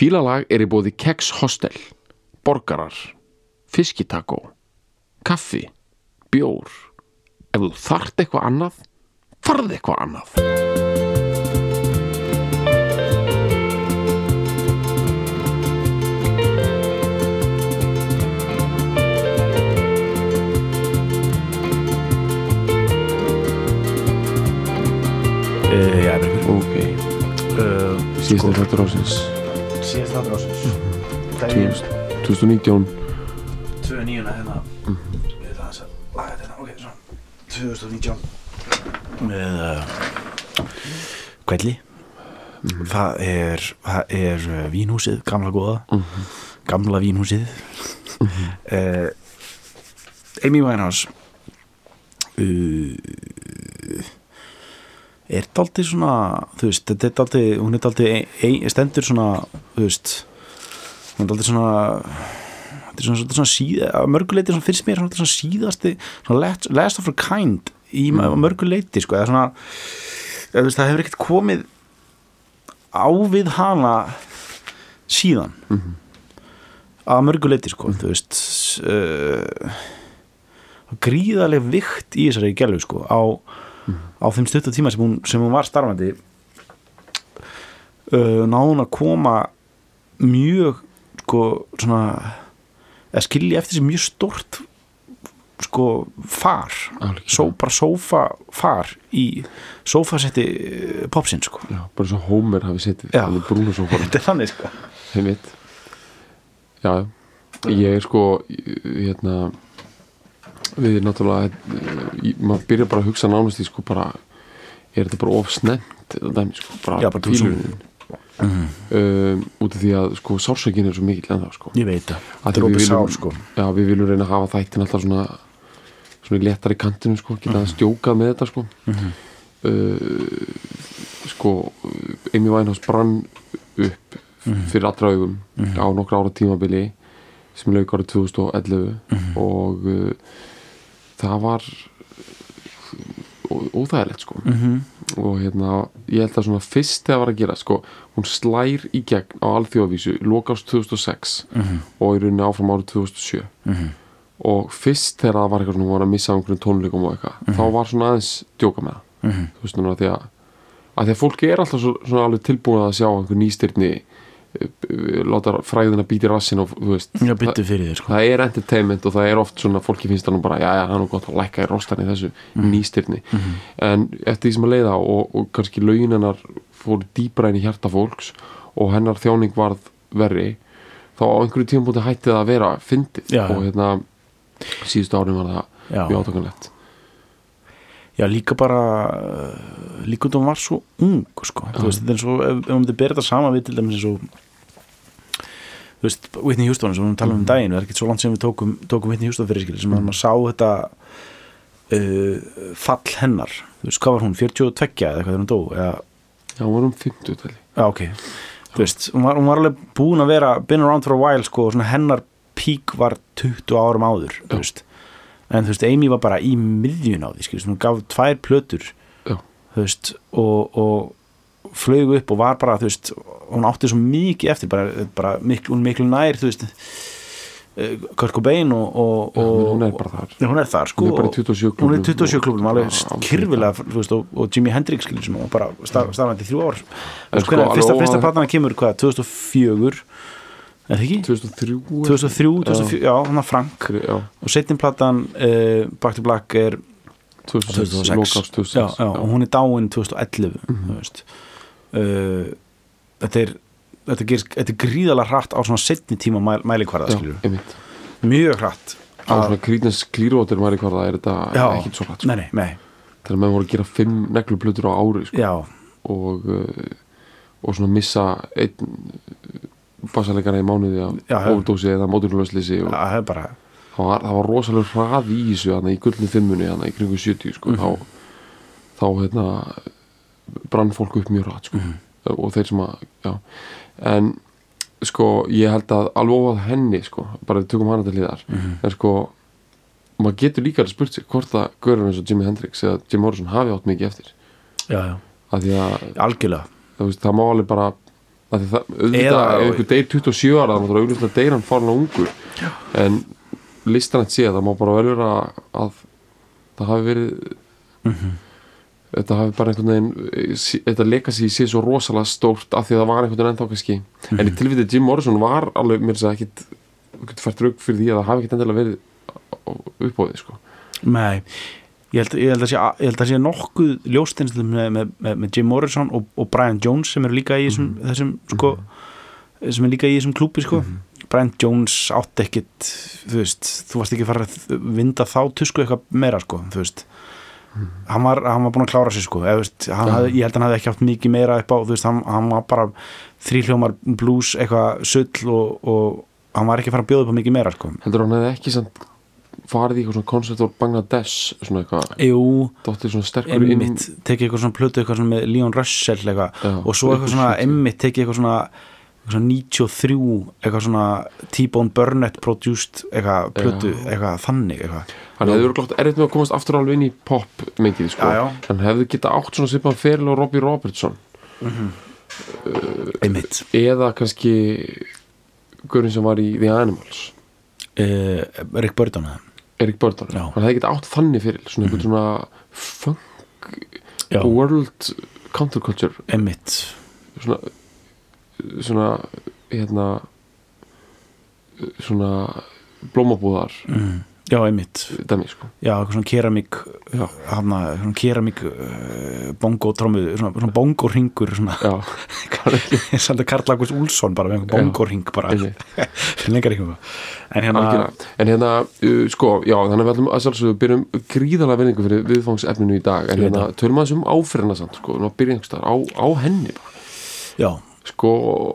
Fílalag í boði Kex Hostel, Borgarar, Fiskitakó, kaffi, bjór. Ef þú þarft eitthvað annað, farðu eitthvað annað. Já, Ok. Síðasta þáttur ásins. Síðasta þáttur ásins. 2019. 2009 hérna. Við það að laga þetta. Ok, svona 2019 með Kvelli. Það er vínhúsið, gamla góða. Gamla vínhúsið. Amy Winehouse dálítið svona, þú veist, þetta dálítið, hún dálítið stendur svona, þú veist, hún dálítið svona, þetta svona síða, að mörguleiti svona finnst mér svona síðasti, svona last of a kind í mörguleiti, sko, eða svona, þú veist, það hefur ekkert komið á við hana síðan að mörguleiti, sko, þú veist, gríðarleg vikt í þessari gælu, sko, á þeim stuttu tíma sem hún var starfandi náði hún að koma mjög sko svona að skilja eftir sig mjög stort sko far bara sófafar í sófasetti popsinn sko. Já, bara svo Homer hafi setið alveg brúna sófar. Þetta er þannig sko. Heimitt. Já, ég sko hérna við náttúrulega maður byrja bara að hugsa nánast í sko bara þetta bara of snett dæmi sko bara tvílunin út af því að sko sársökin er svo mikill ennþá sko. Ég veit það. Þetta er opið sár sko. Já, við viljum reyna að hafa þættin alltaf svona léttar í kantinu sko, geta að stjóka með þetta sko. Sko Amy Winehouse brann upp fyrir allra augum á nokkra ára tímabili sem lauk árið 2011 og það var óþægilegt sko og hérna ég held að svona fyrst þegar var að gera sko hún slær í gegn á alþjóðavísu lokast 2006 og í rauninni áfram árið 2007 og fyrst þegar það var eitthvað svona hún var að missa einhverjum tónleikum og eitthvað þá var svona aðeins djóka með það þú veist núna því að fólki er alltaf svona alveg tilbúin að sjá einhver nýstyrni láta fræðina býti rassin og þú veist já, byttu fyrir þér sko. Það er entertainment og það er oft svona fólki finnst það nú bara, já, það er nú gott að lækka í rostan í þessu nýstyrni en eftir því sem að leiða og kannski lögin hennar fóru dýpra inn í hjarta fólks og hennar þjáning varð verri þá á einhverju tímabúti hætti það að vera fyndið og hérna síðustu árin var það mjög átakanlegt. Já, líka bara líka út af hún var svo ung sko. Þú veist, þetta er svo ef hún myndi bera þetta saman við til dæmis eins og þú veist, Whitney Houston sem við talum daginn, það er ekki svo langt sem við tókum Whitney Houston fyrir skil, sem maður sá þetta fall hennar, þú veist, hvað var hún 42 eða eitthvað þegar hún dó eða... Já, hún var 50 tali. Já, ok, þú veist, hún var alveg búin að vera been around for a while, sko, og svona hennar pík var 20 árum áður, þú veist en þú veist, Amy var bara í miðjun á því, skil, hún gaf 2 plötur þú veist, og flög upp og var bara, þú veist hún átti svo mikið eftir bara miklu nær, þú veist Kurt Cobain og hún er bara þar hún er þar, sko, hún er bara í 27 klúbnum hún er í 27 klúbnum, alveg kyrfilega, þú veist, og Jimi Hendrix, skil, sem var bara starfandi í 3 ár sko, fyrsta platan kemur, hvað, 2004 er það ekki? 2003, já, hann er Frank og setjum platan Back to Black er 2006 já, og hún er dáin 2011 þú veist þetta er gríðalega hratt á svona setni tíma mælikvarða skilur mjög hratt á svona Creedence Clearwater mælikvarða er þetta ekkert svo hratt sko. nei. Þegar maður voru að gera 5 negluplötur á ári sko. og svona missa einn bassaleikara í mánuði af overdósi eða móturlösleysi og það var rosalega hrað í þessu í gullnu 5-unni í kringu 70 sko. þá hérna brann fólk upp mjög rætt sko. Og þeir sem að en sko ég held að alveg ofað henni sko, bara við tökum hana til hliðar en sko maður getur líka að spurt sig hvort það görur eins og Jimi Hendrix eða Jim Morrison hafi átt mikið eftir já. Að því að algjörlega þú veist, það má alveg bara auðvitað ef einhver deyr 27 ára þá auðvitað deyr hann farlega ungur en listanætt sé það má bara vel vera að það hafi verið þetta hafi bara einhvern veginn þetta legacy sé svo rosalega stórt af því að það var einhvern veginn ennþá kannski en í tilviti Jim Morrison var alveg mér að ekkit fært rauk fyrir því að það hafi ekkit endilega verið uppbóðið sko. Nei, ég held að sé nokkuð ljósteinslu með Jim Morrison og Brian Jones sem eru líka í þessum sko, sem er líka í þessum klúbbi sko. Brian Jones átti ekkit þú varst ekki farið að vinda þá tusku eitthvað meira sko, þú veist hann var búinn að klára sig sko ég held að hann hafði ekki haft mikið meira upp á hann var bara 3 hljómar blues eitthvað sull og hann var ekki að fara að bjóða upp á mikið meira sko. Heldur hann hefði ekki samt farið í eitthvað svona koncert úr Bangladesh svona eitthvað dóttir svona sterkur einmitt tekið eitthvað svona plötu eitthvað svona með Leon Russell eitthvað og svo eitthvað svona einmitt tekið eitthvað svona 93 eitthvað svona T-Bone Burnett produced eitthvað plötu eitthvað þannig eitthvað hann hefði verið glótt erfitt með að komast aftur alveg inn í pop mengið sko hann hefði getað átt svona svipaðan feril og Robbie Robertson einmitt eða kannski gaurinn sem var í The Animals Eric Burdon hann hefði getað átt þannig feril svona einhvern svona funk world counterculture einmitt svona svona blómabúðar já, einmitt dæmi, sko. já, eitthvað svona keramík bongo trómu svona bongo ringur svona samt að Karl Ágúst Úlfsson bara með bongo ring bara lengar eitthvað en sko, já, þannig að við ætlum að sjálfsögðu byrjum gríðarlega vinningu fyrir viðfangsefninu í dag en tölum aðeins áferðina samt sko, byrja einhvers staðar á henni bara já sko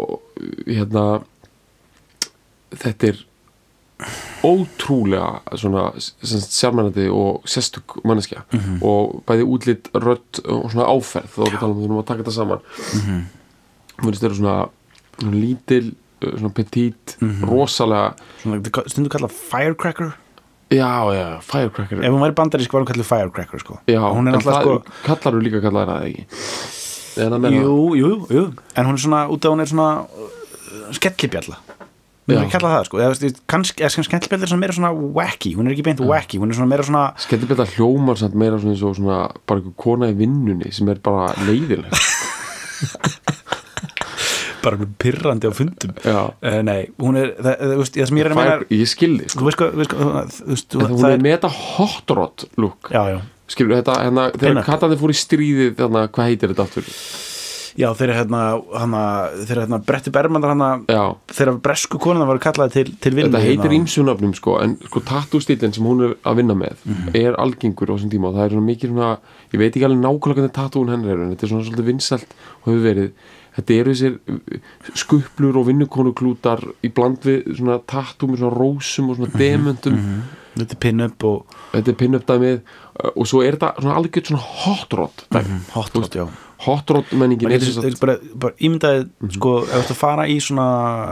þetta er ótrúlega svona sjálfmennandi og sérstök manneskja og bæði útlit, rödd og svona áferð þá erum við talað um að taka þetta saman mér finnst þetta svona lítil, svona petit rosalega svona stundu kallað firecracker já, firecracker ef hún væri bandarísk var hún kallað firecracker sko. já, en það sko, kallar þú líka kallar það ekki jú en hún er svona, út af hún er svona skellibjalla við kalla það sko kannski skellibjalla er svona meira svona wacky hún er ekki beint wacky, hún er svona meira svona skellibjalla hljómar samt meira svona bara einhver kona í vinnunni sem er bara leiðileg bara pirrandi á fundum nei, hún er það sem ég er að meina ég skilði hún er með þetta hot rod look já skilur þetta þegar Katandi fór í stríðið hvað heitir þetta aftur? Já, þegar Bretti Bergman þegar bresku konuna var kallaði til vinnu þetta heitir ýmsunafnum sko en sko tattoo-stílinn sem hún er að vinna með er algengur á þessum tíma og það er svona mikið svona ég veit ekki alveg nákvæmlega hvernig tattoo-un hennar er en þetta er svona svolítið vinsælt og hefur verið þetta eru þessir skuplur og vinnukonuklútar í bland við svona tattoo með svona rósum og svona demöntum þetta er pin-up dæmið og svo er þetta svona algjörð svona hot rod hot rod, já hot rod menningin bara ímyndaði sko ef þú fara í svona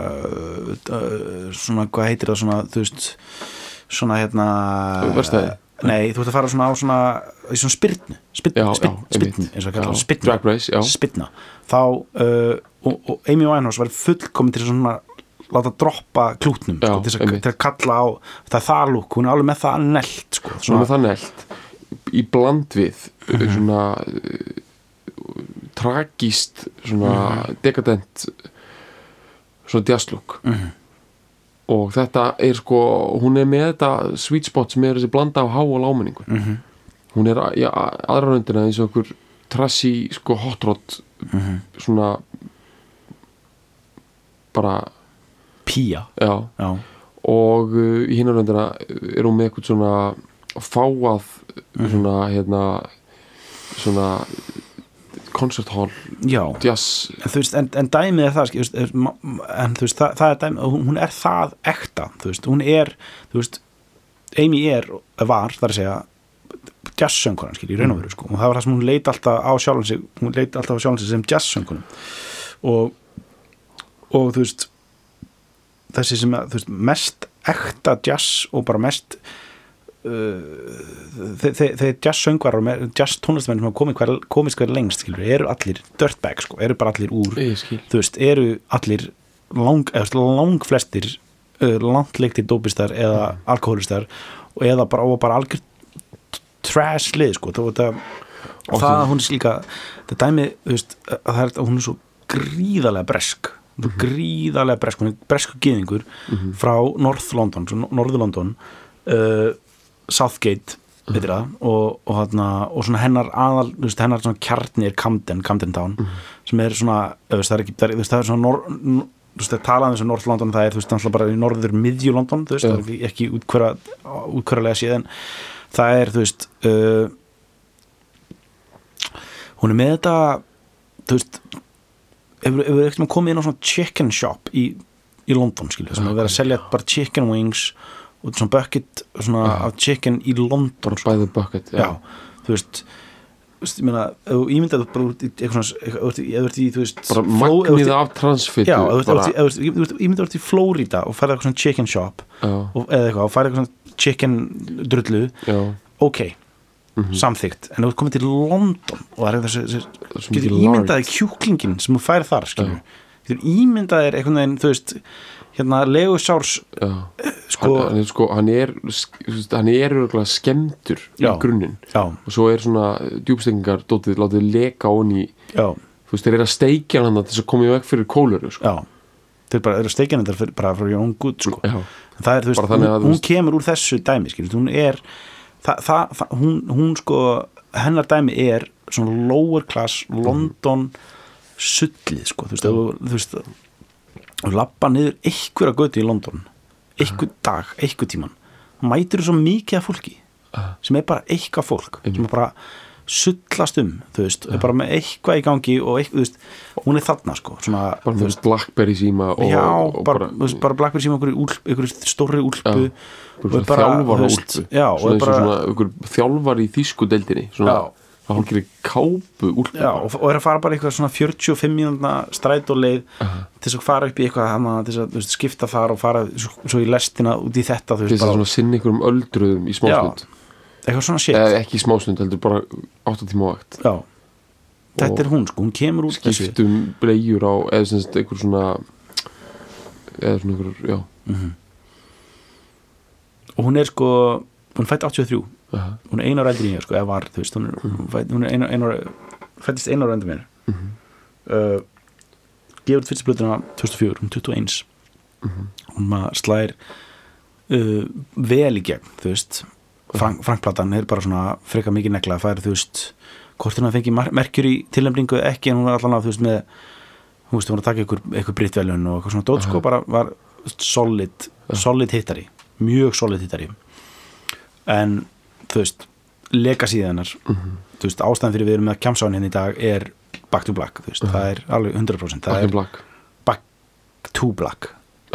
hvað heitir það svona þú veist svona verstaði nei þú ert að fara svona á svona í svona spyrnu eins og að kalla spyrna þá og Amy Winehouse var fullkomin til svona láta droppa klútnum sko, til að kalla á það lúk, hún er alveg með það nelt sko, hún er með það nelt í bland við svona tragíst svona dekadent svona jazzlúk og þetta er sko hún er með þetta sweet spot sem er þessi blanda á há- og lágmenningu hún er í aðra röndina eins og einhver trashy sko hot rod svona bara pía og í hinaröndina er hún með eitthvað svona fáað svona svona koncerthall jazz en þú veist, en dæmið er það en þú veist, það er dæmið hún er það ekta, þú veist, hún er þú veist, Amy var þar að segja jazzsöngkonan skil í raun og veru sko, og það var það sem hún leit alltaf á sjálfan sig sem jazzsöngkonum og þú veist þessi sem að, þú veist, mest ekta jazz og bara mest þeir jazz-söngvar og jazz-tónlistamenn sem komist hver lengst, skilur, eru allir dirtbag, sko, eru bara allir úr þú veist, eru allir langflestir langleiktir dópistar eða alkohólistar og eða bara algjör trash lið, sko, og það hún er líka, það dæmi, þú veist, að hún er svo gríðarlega bresk hún er bresku gyðingur frá North London, Norður London Southgate veitir það og svona hennar aðal, þú veist, hennar svona kjarni er Camden Town sem er svona, það er svona þú veist, það talaði þessu North London, það er, þú veist, náttúrulega bara í norður miðju London, þú veist, það er ekki útkvöralega séð, en það er, þú veist hún er með þetta, þú veist hefur ekkert komið inn á svona chicken shop í London, skilju, sem er verið að selja bara chicken wings og svona bucket svona af chicken í London by the bucket, já, þú veist, ég meina, ég myndi að þú bara út í eitthvað svona, eða þú veist bara magnið af transfitu já, ég myndi að þú út í Florida og færði eitthvað svona chicken shop eða eitthvað, og færði eitthvað svona chicken drullu ok, samþykkt, en þú komið til London og það er þessi getur ímyndaði kjúklingin sem þú færði þar, skilur getur ímyndaðir eitthvað neginn, þú veist hérna legusárs hann er örugglega skemmtur í grunninn og svo er svona djúpstekingar látið leka á hann í þú veist, þeir eru að steikja hann til þess að koma í veg fyrir kóluru, sko þeir bara eru að steikja hann bara frá Jón Guð, sko það er, þú veist, hún kemur úr þessu dæmi, skilur, hún er hún sko, hennar dæmi er svona lower class London sullið, sko, þú veist og labba niður einhverja götu í London einhver dag, einhver tíman mætur svo mikið af fólki sem er bara eitthvað fólk sem er bara sullast þú veist, er bara með eitthvað í gangi og eitthvað, þú veist, hún er þarna, sko svona, bara þú veist, Blackberry síma og bara Blackberry síma einhverju stórri úlpu og þjálfar úlpu svona þjálfar í þýsku deildinni svona hann gerir kápu úlpu og er að fara bara eitthvað svona 45 mínútna strætóleið til þess að fara upp í eitthvað hana, til þess að, þú veist, skipta þar og fara svo í lestina út í þetta, þú veist, til þess að svona sinna einhverjum öldruðum í smástund eitthvað svona shit ekki í smástund, heldur bara 8 tíma á vakt þetta er hún, sko, hún kemur út skiptum bleiur á eða semst einhver svona einhver, og hún er, sko, hún fætt 83 hún er 1 ára eldri í mér, sko, eða var, þú veist, hún er fættist 1 ára eldri mér gefur út fyrstu plötuna 2004, hún 21 hún maður slær vel í gegn, þú veist Frank-platan er bara svona freka mikið negla, það er, þú veist, hvort hún að fengi Mercury tilnefningu ekki, en hún er allan að, þú veist, með hún veist, hún var að taka einhver Britvelun og eitthvað svona dót, sko, bara var solid hittari, mjög solid hittari en þú veist, legacy hennar þú veist, ástæðan fyrir við erum með kjamsáin hérna í dag er Back to Black, þú veist, það er alveg 100% það er Back to Black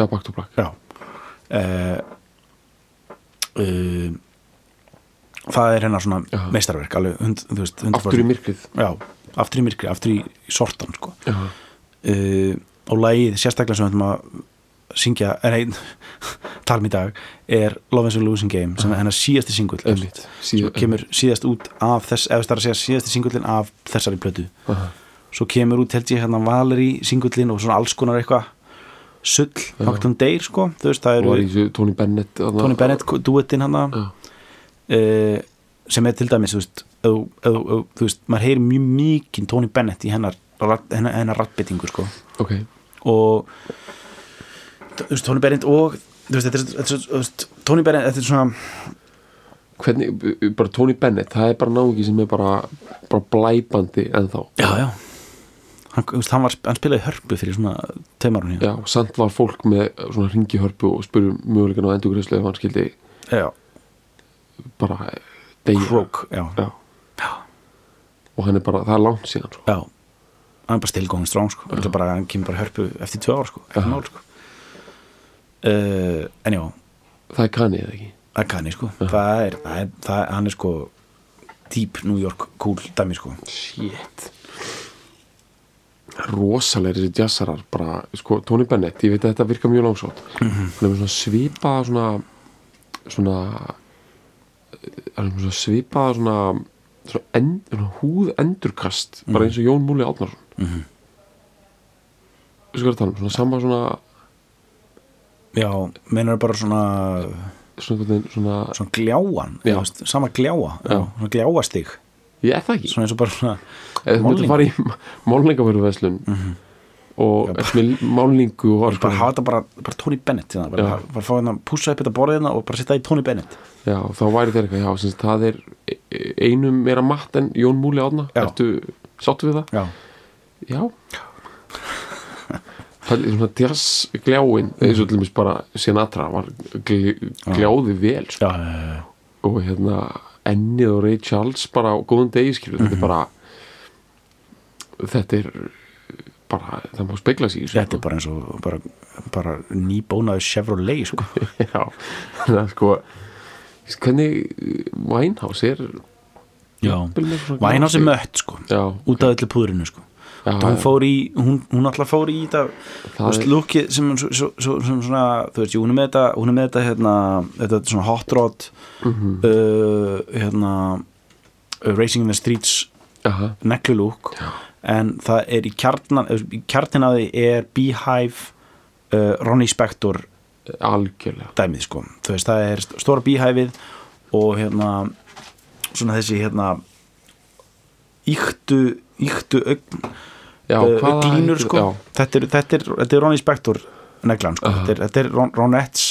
það er hennar svona meistarverk, alveg, þú veist, 100%. Aftur í myrkrið aftur í sortan, sko og lagið sérstaklega sem við ætlum að syngja, tala í dag er Love is a Losing Game sem er hennar síðasti singull svo kemur síðast út af þess, ef það er að segja síðasti singullin af þessari plötu svo kemur út, held ég, hérna Valerie singullin og svona alls konar eitthvað sull, þátt hún deyr, sko, þú veist, það eru Tony Bennett duettinn hann sem er til dæmis, þú veist, maður heyrir mjög mikið Tony Bennett í hennar rattbyttingu, sko og þú veist, Tony Bennett og þú veist, Tony Bennett, þetta er svona hvernig, bara Tony Bennett, það er bara náungi sem er bara blæbandi ennþá hann spilaði hörpu fyrir svona 2 árum já, samt var fólk með svona hringi hörpu og spurði möguleikan á endurgreiðslu ef hann skildi bara deyja Croak, og hann er bara, það er langt síðan, sko. Hann er bara still going strong, sko. Hann kemur bara hörpu eftir 2 ár, sko. Mál, sko. En já, það er Kanye, eða ekki? Það er Kanye, sko. Það er hann er, sko, deep New York cool dæmi, sko. Shit. Rosalegir þessi jazzarar, bara, sko, Tony Bennett, ég veit að þetta virkar mjög langsótt. Hann er með svona svipa svona svona svipaða svona húð endurkast bara eins og Jón Múli Árnason Hvað er það svona sama svona já, meinar bara svona gljáan sama gljáa, svona gljáastig ég það ekki svona eins og bara svona þú myndir fara í málningavöruverslun og með málningu og bara hafa þetta bara Tony Bennett bara fá hérna, pússa upp þetta borðina og bara setja í Tony Bennett já, þá væri þeir eitthvað, já, það er einum meira matt en Jón Múli Árna ertu sáttu við það? Já það er svona jazzgljáin eins og til dæmis bara Sinatra var gljáði vel sko. og hérna ennið og Ray Charles bara á góðum degi þetta er bara það má spegla sig þetta er bara eins og bara nýbónaður Chevrolet sko. já, það er sko hvernig Winehouse er Winehouse er mött sko út af öllu púðrinu sko hún alltaf fór í þetta lúkið sem svona þú veist, hún er með þetta hérna, þetta svona hot rod hérna Racing in the Streets neglulúk en það er í kjarnin að því er Beehive Ronnie Spector algjörlega dæmið sko, þú veist, það er stóra Beehiveið og hérna svona þessi hérna íktu ögn glínur sko þetta er Ronnie Spector neglan sko þetta er Ronettes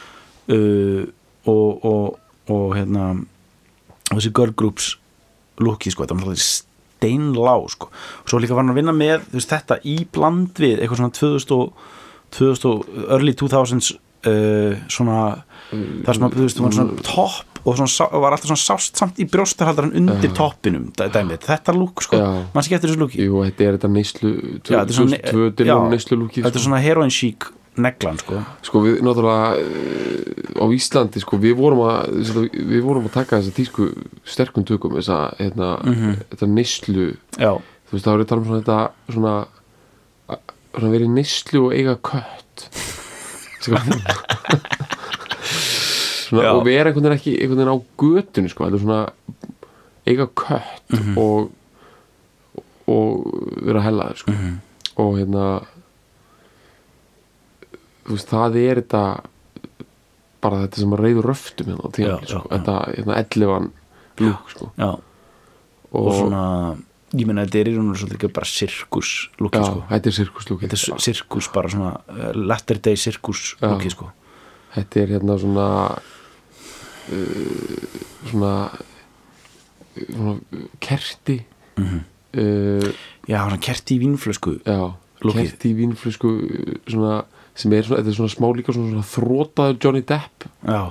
og hérna þessi girl groups lúki sko þetta er steinlá sko og svo líka var hann að vinna með þú veist þetta í bland við eitthvað svona 2000 early 2000s svona þar sem að þú veist var svona topp og svona, var alltaf svona sást samt í brjóstarhaldaran undir toppinum dæmið, þetta lúk sko mann sé ekki eftir þessu lúki jú, þetta er þetta neyslu 2002 neyslu lúki þetta er svona heroin chic neglan sko við náttúrulega á Íslandi sko við vorum að taka þessa tísku sterkum tökum þessa hérna þetta neyslu þú veist það voru að tala um svona þetta svona verið neyslu og eiga kött svona, og við erum einhvern veginn á götunni sko, þetta er svona eiga kött og vera hellaður sko og hérna þú veist það er þetta bara þetta sem að reyður röftum hérna á tíma sko, þetta hérna 11 lúk sko og svona ég meina þetta er í raun og svolítið bara sirkus lúki sko þetta er sirkus lúki þetta er sirkus bara svona latter day sirkus lúki sko þetta er hérna svona kerti já, svona kerti í vínflösku kerti í vínflösku svona, sem er svona, þetta er svona smá líka svona þrótaður Johnny Depp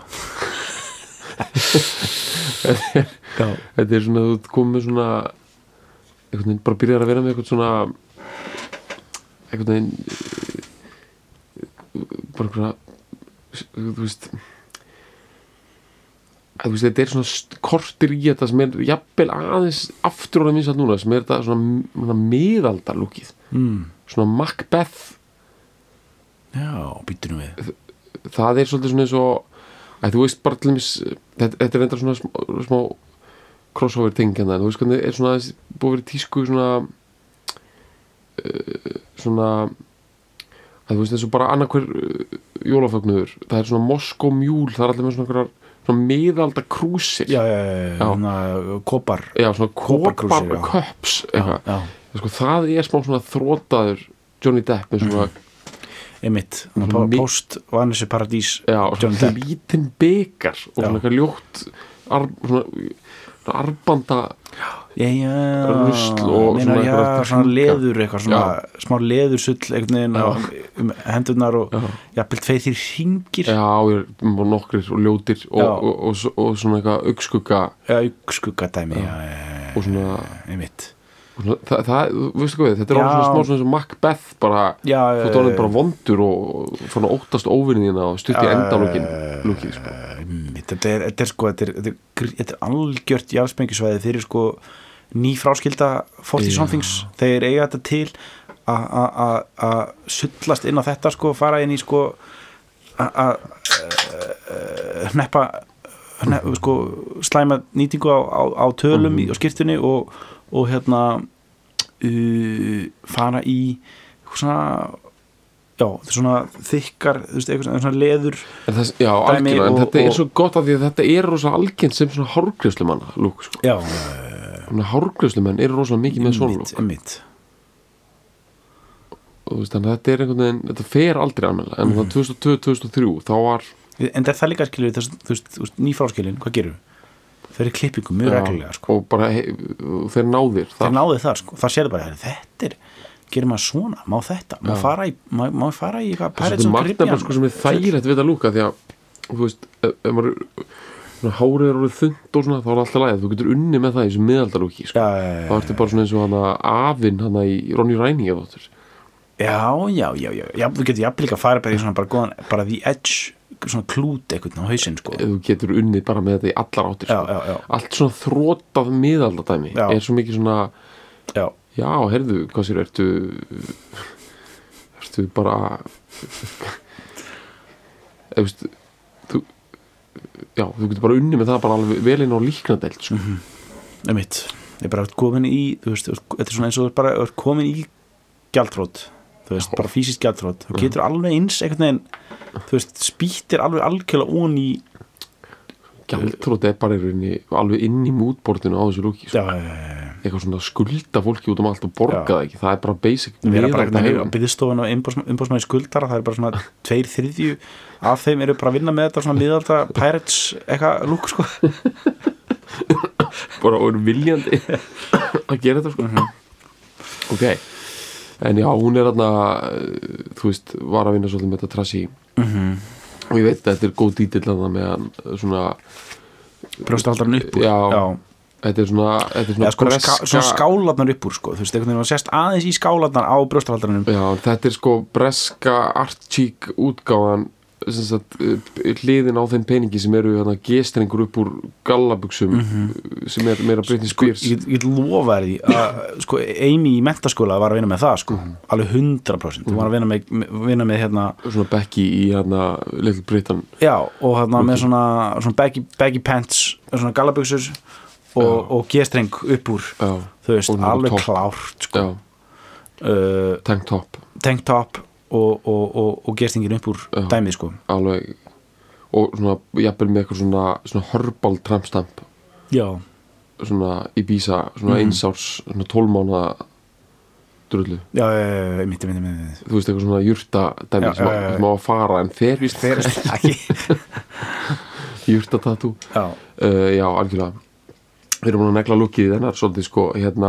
þetta er svona þú komið svona einhvern veginn bara byrjar að vera með eitthvað svona einhvern veginn bara eitthvað þú veist þetta er svona kortir í þetta sem er jafnvel aðeins aftur á það minnst núna sem er þetta svona miðaldarlúkið svona Macbeth já, býttu nú við það er svolítið svona eins og þú veist bara til dæmis þetta er enda svona smá crossover ting en það, þú veist hvernig er svona búið að vera tísku svona þú veist eins og bara annarhver jólafögnuður, það er svona Moskó mjúl, það er allir með svona miðalda krúsir kopar svona kopar köps sko, það er smá svona þrótaður Johnny Depp með svona einmitt, post Vanessa Paradís svona lítinn byggar og svona eitthvað ljótt arbanda rusl og svona leður eitthvað svona smá leðursull einhvern veginn hendurnar og jafnvel 2-3 hringir og nokkrir og ljótir og svona eitthvað augskugga dæmi og svona einmitt það veistu hvað þetta er alveg svona smá svona Macbeth bara þú tónið bara vondur og svona óttast óvinniðina og stutt í endalókin lúkið sko þetta er algjört jarðsprengjusvæði fyrir sko nýfráskilda 40 somethings þeir eiga þetta til að sullast inn á þetta sko, fara inn í sko að hneppa sko, slæma nýtingu á tölum á skyrtunni og fara í svona svona þykkar, þú veist, eitthvað svona leður já, algjörlega, en þetta svo gott af því að þetta rosa algengt sem svona hárgreiðslumanna lúk, sko. Já, hárgreiðslumenn rosa mikið með svona lúk og þú veist, þannig að þetta einhvern veginn, þetta fer aldrei almennilega, en það 2002-2003 þá var en það líka, skilur, þú veist, nýfráskilin, hvað gerur? Þeir klippingu mjög reglulega, sko. Og bara, þeir náðir þar, sko. Það séðu bara, þetta gerir maður svona, má þetta má fara í eitthvað Pirates of the Caribbean. Það sko sem þægilegt við að lúka, því að, þú veist, ef maður hárið orðið þunnt og svona, þá alltaf lagið, þú getur unni með það í þessu miðaldalúki, sko. Það ertu bara svona eins og hana afinn hana í Ronny Ræningi þáttur. Já, þú getur jafnvel líka að fara bara í svona bara the edge, svona klút eitthvað á hausinn, sko. Þú getur unnið bara með þetta í allar áttir, sko. Allt svona þrótað miðaldadæmi svo mikið svona já, heyrðu, hvað sér, ertu bara þú getur bara unnið með það bara alveg vel inn á líknadeild, sko. Einmitt, ég bara komin í, þú veist, þetta svona eins og bara komin í gjaldþrot, þú veist, bara fysiskt gjaldþrot, þú getur alveg eins einhvern veginn, þú veist, spýttir alveg algjörlega ón í gjaldþrot bara alveg inn í mútbortinu á þessu lúki, sko. Eitthvað svona skulda fólki út allt og borga það ekki, það bara basic við bara byggðstofan og umbóðsmanni skuldara, það bara svona 2/3 af þeim bara að vinna með þetta svona miðalda Pirates eitthvað lúk, sko. Bara og viljandi að gera þetta, sko. Ok, en já, hún þarna, þú veist, var að vinna svolítið með þetta trassi og ég veit að þetta góð dítill að það með hann svona brjóstarhaldarinn upp úr. Já. Þetta svona sko, svona skálarnar upp úr, sko. Þú veist, einhvern veginn var sérst aðeins í skálarnar á brjóstarhaldaranum. Já, þetta sko breska Artcheek útgáfan, hliðin á þeim peningi sem hérna G-strengur upp úr gallabuxum sem meira Britney Spears. Sko, ég lofa því að sko, Amy í menntaskóla var að vinna með það, sko. Alveg 100%. Hún var að vinna með hérna svona Becky í hérna Little Britain. Já, og hérna með svona baggy pants, svona gallabuxur og G-streng upp úr, þú veist, alveg klárt, sko. Tank top og G-strengin upp úr dæmið, sko. Alveg, og svona jafnvel með eitthvað svona hörbal trampstamp. Já. Svona Ibiza, svona einsárs, svona 12 mánaða drullu. Já, mitt. Þú veist, eitthvað svona jurta dæmið sem á að fara, en fer ekki. Jurta tattoo. Já, algjörlega. Við erum búin að negla lukkið þennar svolítið, sko, hérna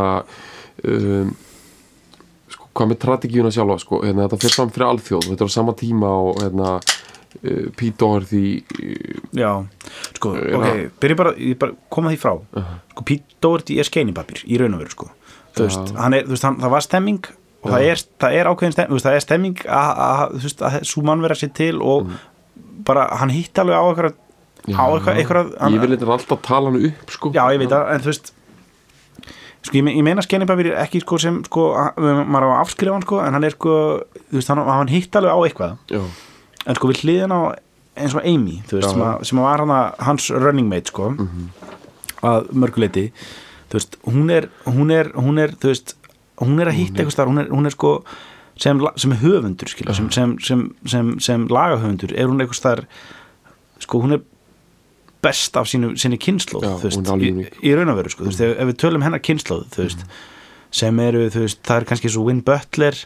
sko, hvað með strategíuna sjálfa, sko, hérna, þetta fer fram fyrir alþjóð, þetta á sama tíma og hérna Pete Doherty já, sko, ok, ég bara koma því frá, sko, Pete Doherty skeinipapír í raun og veru, sko, þú veist, það var stemming og það er ákveðin stemming, það er stemming að þú veist, að sú mann vera sér til og bara, hann hitt alveg á eitthvað ég vil eitthvað alltaf tala hann upp, sko. Já, ég veit það, en þú veist sko, ég meina skeinipapír ekki, sko, sem, sko, maður á að afskrifa hann, sko, en hann sko, þú veist, hann hitt alveg á eitthvað. Já. En sko, við hliðin á eins og Amy, þú veist, sem var hans running mate, sko, að mörguleiti, þú veist, hún er, þú veist, hún er að hitta eitthvað starf, hún er, sko, sem höfundur, skilja, sem lagahöfundur, hún eitthvað starf, sko, hún best af sinni kynslóð, þú veist, í raun og veru, sko, þú veist, ef við tölum hennar kynslóð, þú veist, sem þú veist, það er kannski svo Win Butler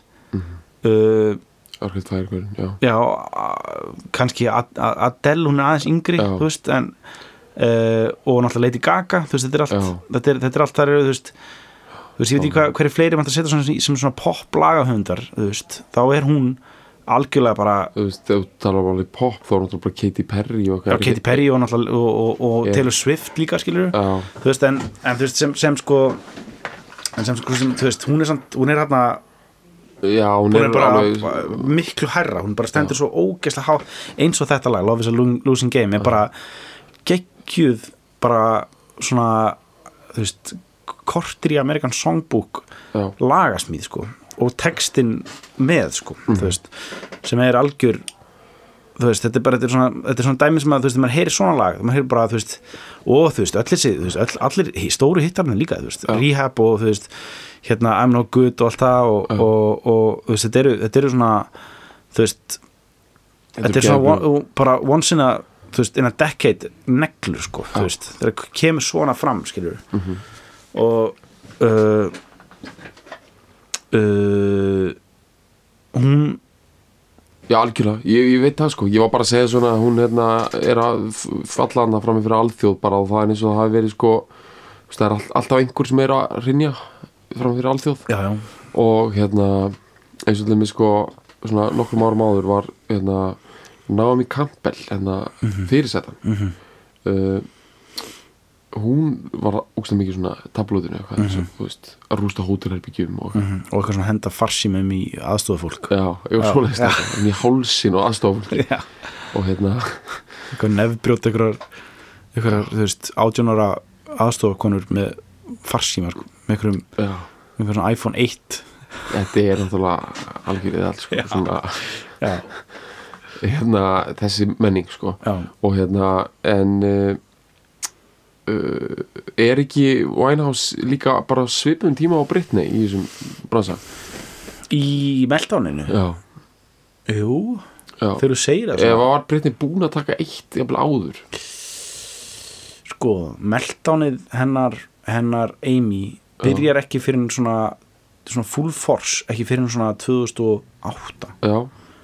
já, kannski Adele, hún er aðeins yngri, þú veist, en og náttúrulega Lady Gaga, þú veist, þetta er allt þar, þú veist, ég veit ekki hverju fleiri mann að setja sem svona pop lagahöfundar, þú veist, þá er hún algjörlega bara, þú veist, þegar þú talar um alveg pop, þá er náttúrulega bara Katy Perry Katy Perry og náttúrulega og Taylor Swift líka, skilur þú veist, en þú veist, sem sko, þú veist, hún er hérna, já, hún er bara alveg miklu hærra, hún bara stendur svo ógeðslega há, eins og þetta lag, Love is a Losing Game, er bara geggjuð, bara svona, þú veist, kortir í American Songbook lagasmíð, sko, og textin með, sko, þú veist, sem er algjör þú veist, þetta er svona dæmi sem að, þú veist, maður heyrir svona lag maður heyrir bara, þú veist, og þú veist, allir stóru hittarnir líka, þú veist, Rehab og þú veist, hérna I'm No Good og allt það og þú veist, þetta eru svona, þú veist þetta er svona bara once in a, þú veist, in a decade neglur, sko, þú veist, þegar kemur svona fram, skilur og hún Já, algjörlega, ég veit það sko ég var bara að segja svona að hún hérna er að falla hana fram fyrir alþjóð bara og það eins og það hafi verið sko það alltaf einhver sem er að hrynja fram fyrir alþjóð já. Og hérna eins og þeim sko svona nokkrum árum áður var hérna Naomi Campbell hérna fyrirsætan hún var ógstlega mikið svona tablóðinu eitthvað eins og þú veist að rústa hótelherbyggjum og eitthvað svona henda farsímum í aðstofafólk já, svoleiðist þetta í hálsin og aðstofafólk og hérna eitthvað nefbrjót eitthvað þú veist 18 ára aðstofakonur með farsímar með einhverjum svona iPhone 1 þetta er náttúrulega algjörðið allt sko svona hérna þessi menning sko og hérna en er ekki Winehouse líka bara svipum tíma á Britney í þessum bransa í Meltdowninu? Já Jú, þegar þú segir það ef var Britney búin að taka eitt jafnvel áður sko, Meltdownið hennar Amy byrjar ekki fyrir svona full force ekki fyrir svona 2008 já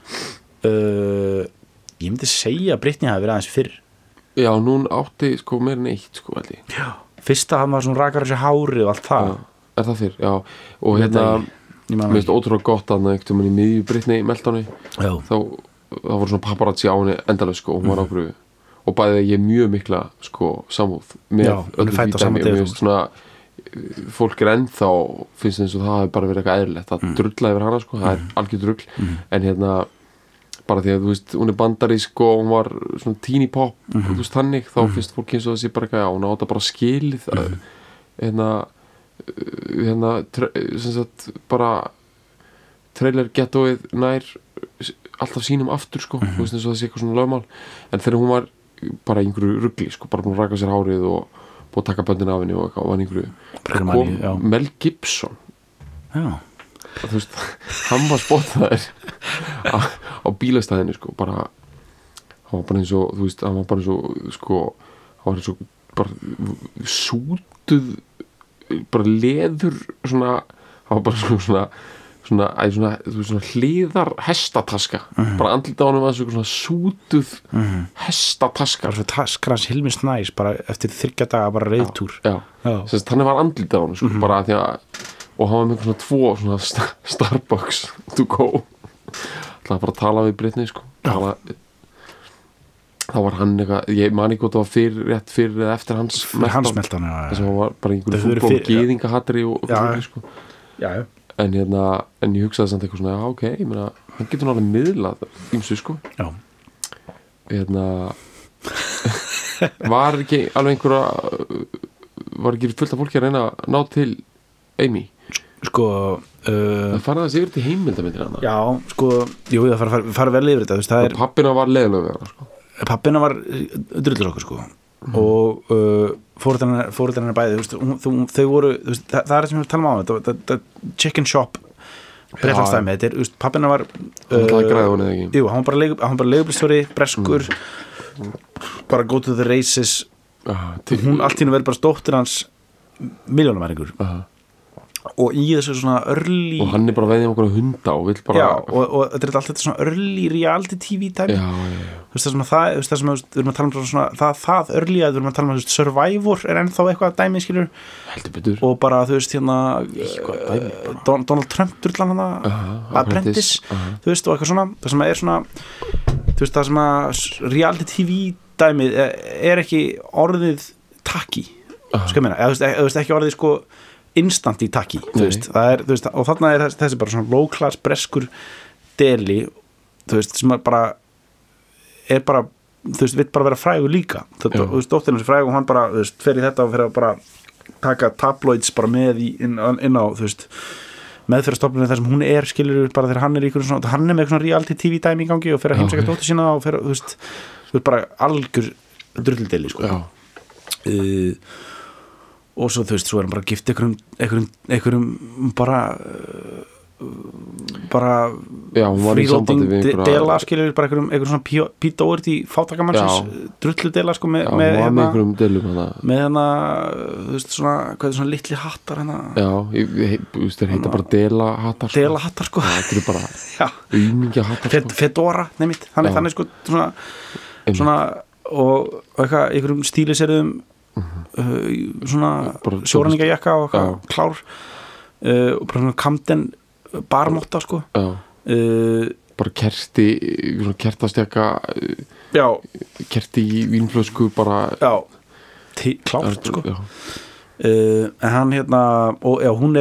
ég myndi segja að Britney hafi verið aðeins fyrr já, hún átti sko meir en eitt sko held ég já, fyrsta hann var svona rakar þessi hári og allt það er það fyrr, já og hérna, mér finnst ótrúlega gott að einhvern veginn í miðju Britney Meltdowni þá voru svona paparazzi á henni endalega sko, hún var ákveðu og bæði ég mjög mikla sko samúð með öllu því dæmi og mér finnst svona fólk er ennþá finnst eins og það hefur bara verið eitthvað eðlilegt að drulla yfir hana sko, það er algjör drugl en hérna bara því að þú veist, hún er bandarísk og hún var svona teeny pop þú veist þannig, þá finnst fólk eins og það sé bara eitthvað hún átt að bara skilið hérna sem sagt bara trailer ghettoið nær alltaf sínum aftur sko þú veist eins og það sé eitthvað svona lögmál en þegar hún var bara einhverju rugli sko, bara búin að raka sér hárið og búin að taka böndin af henni og eitthvað og var einhverju kom Mel Gibson já þú veist, hann var spottaður á bílastæðinu sko, bara hann var bara eins og þú veist, hann var bara eins og sko, hann var eins og bara sútuð bara leður svona, hann var bara svona hliðar hestataska bara andlita á hann var svona sútuð hestataska bara taskar hans Hilmi Snæs bara eftir 3 daga bara reiðtúr þannig var andlita á hann sko, bara því að og hann var með svona 2 svona Starbucks to go það bara að tala við Britney sko þá var hann eitthvað ég man ekki hvort það var rétt fyrir eða eftir hans Meltdown þess að hann var bara einhverjum fútból gyðingahattari og sko en ég hugsaði samt eitthvað svona ok, ég meina, hann getur náttúrulega miðlað ýmsu sko var ekki alveg einhverja var ekki fullt af fólki að reyna að ná til Amy sko það fara það sigur til heimildamindir hana já, sko, jú, það fara vel yfir þetta það er pappina var leiðilega við hana sko pappina var drullur okkur sko og fóreldrarnir bæði þau voru, það er sem við talum á þetta chicken shop Bretlandsdæmi, þetta er, pappina var jú, hann var bara leigubilstjóri breskur bara go to the races hún allt í hennu vel bara stóttir hans milljónamæringur og í þessu svona early og hann er bara veðið um okkur hunda og vill bara og þetta er alltaf svona early reality TV dæmi þú veist það sem við erum að tala um svona það early að við erum að tala um Survivor er ennþá eitthvað dæmi skilur heldur betur og bara þú veist hérna Donald Trump drullan hana Apprentice þú veist og eitthvað svona það sem er svona þú veist það sem að reality TV dæmi er ekki orðið tacky sko meina eða þú veist ekki orðið sko instant í takki þú veist, það er, þú veist, og þarna er þessi bara svona low class breskur deli, þú veist, sem bara er bara, þú veist, vill bara vera frægur líka, þú veist, dóttirinn er fræg og hann bara, þú veist, fer í þetta og fer að bara taka tabloids bara með inn á, þú veist meðferðarstofnun þar sem hún skilur bara þegar hann ykkur svona, hann með svona reality TV dæmi í gangi og fer að heimsækja dóttur sína og fer, þú veist bara algjör drulludeli sko. Og svo þú veist, svo hann bara gift einhverjum bara frílóting dela skilur bara einhverjum svona pítóður í fátakamannsins drulludela sko með einhverjum delum með þú veist svona hvað svona litli hattar þú veist þeir heita bara dela hattar sko þetta eru bara auðmingja hattar sko. Fedora nefnitt þannig sko svona og eitthvað einhverjum stíliserðum svona sjóræningajakka og eitthvað klár og bara svona Camden barmotta sko bara kertastjaka kerti í vínflösku bara klárt sko en hann og hún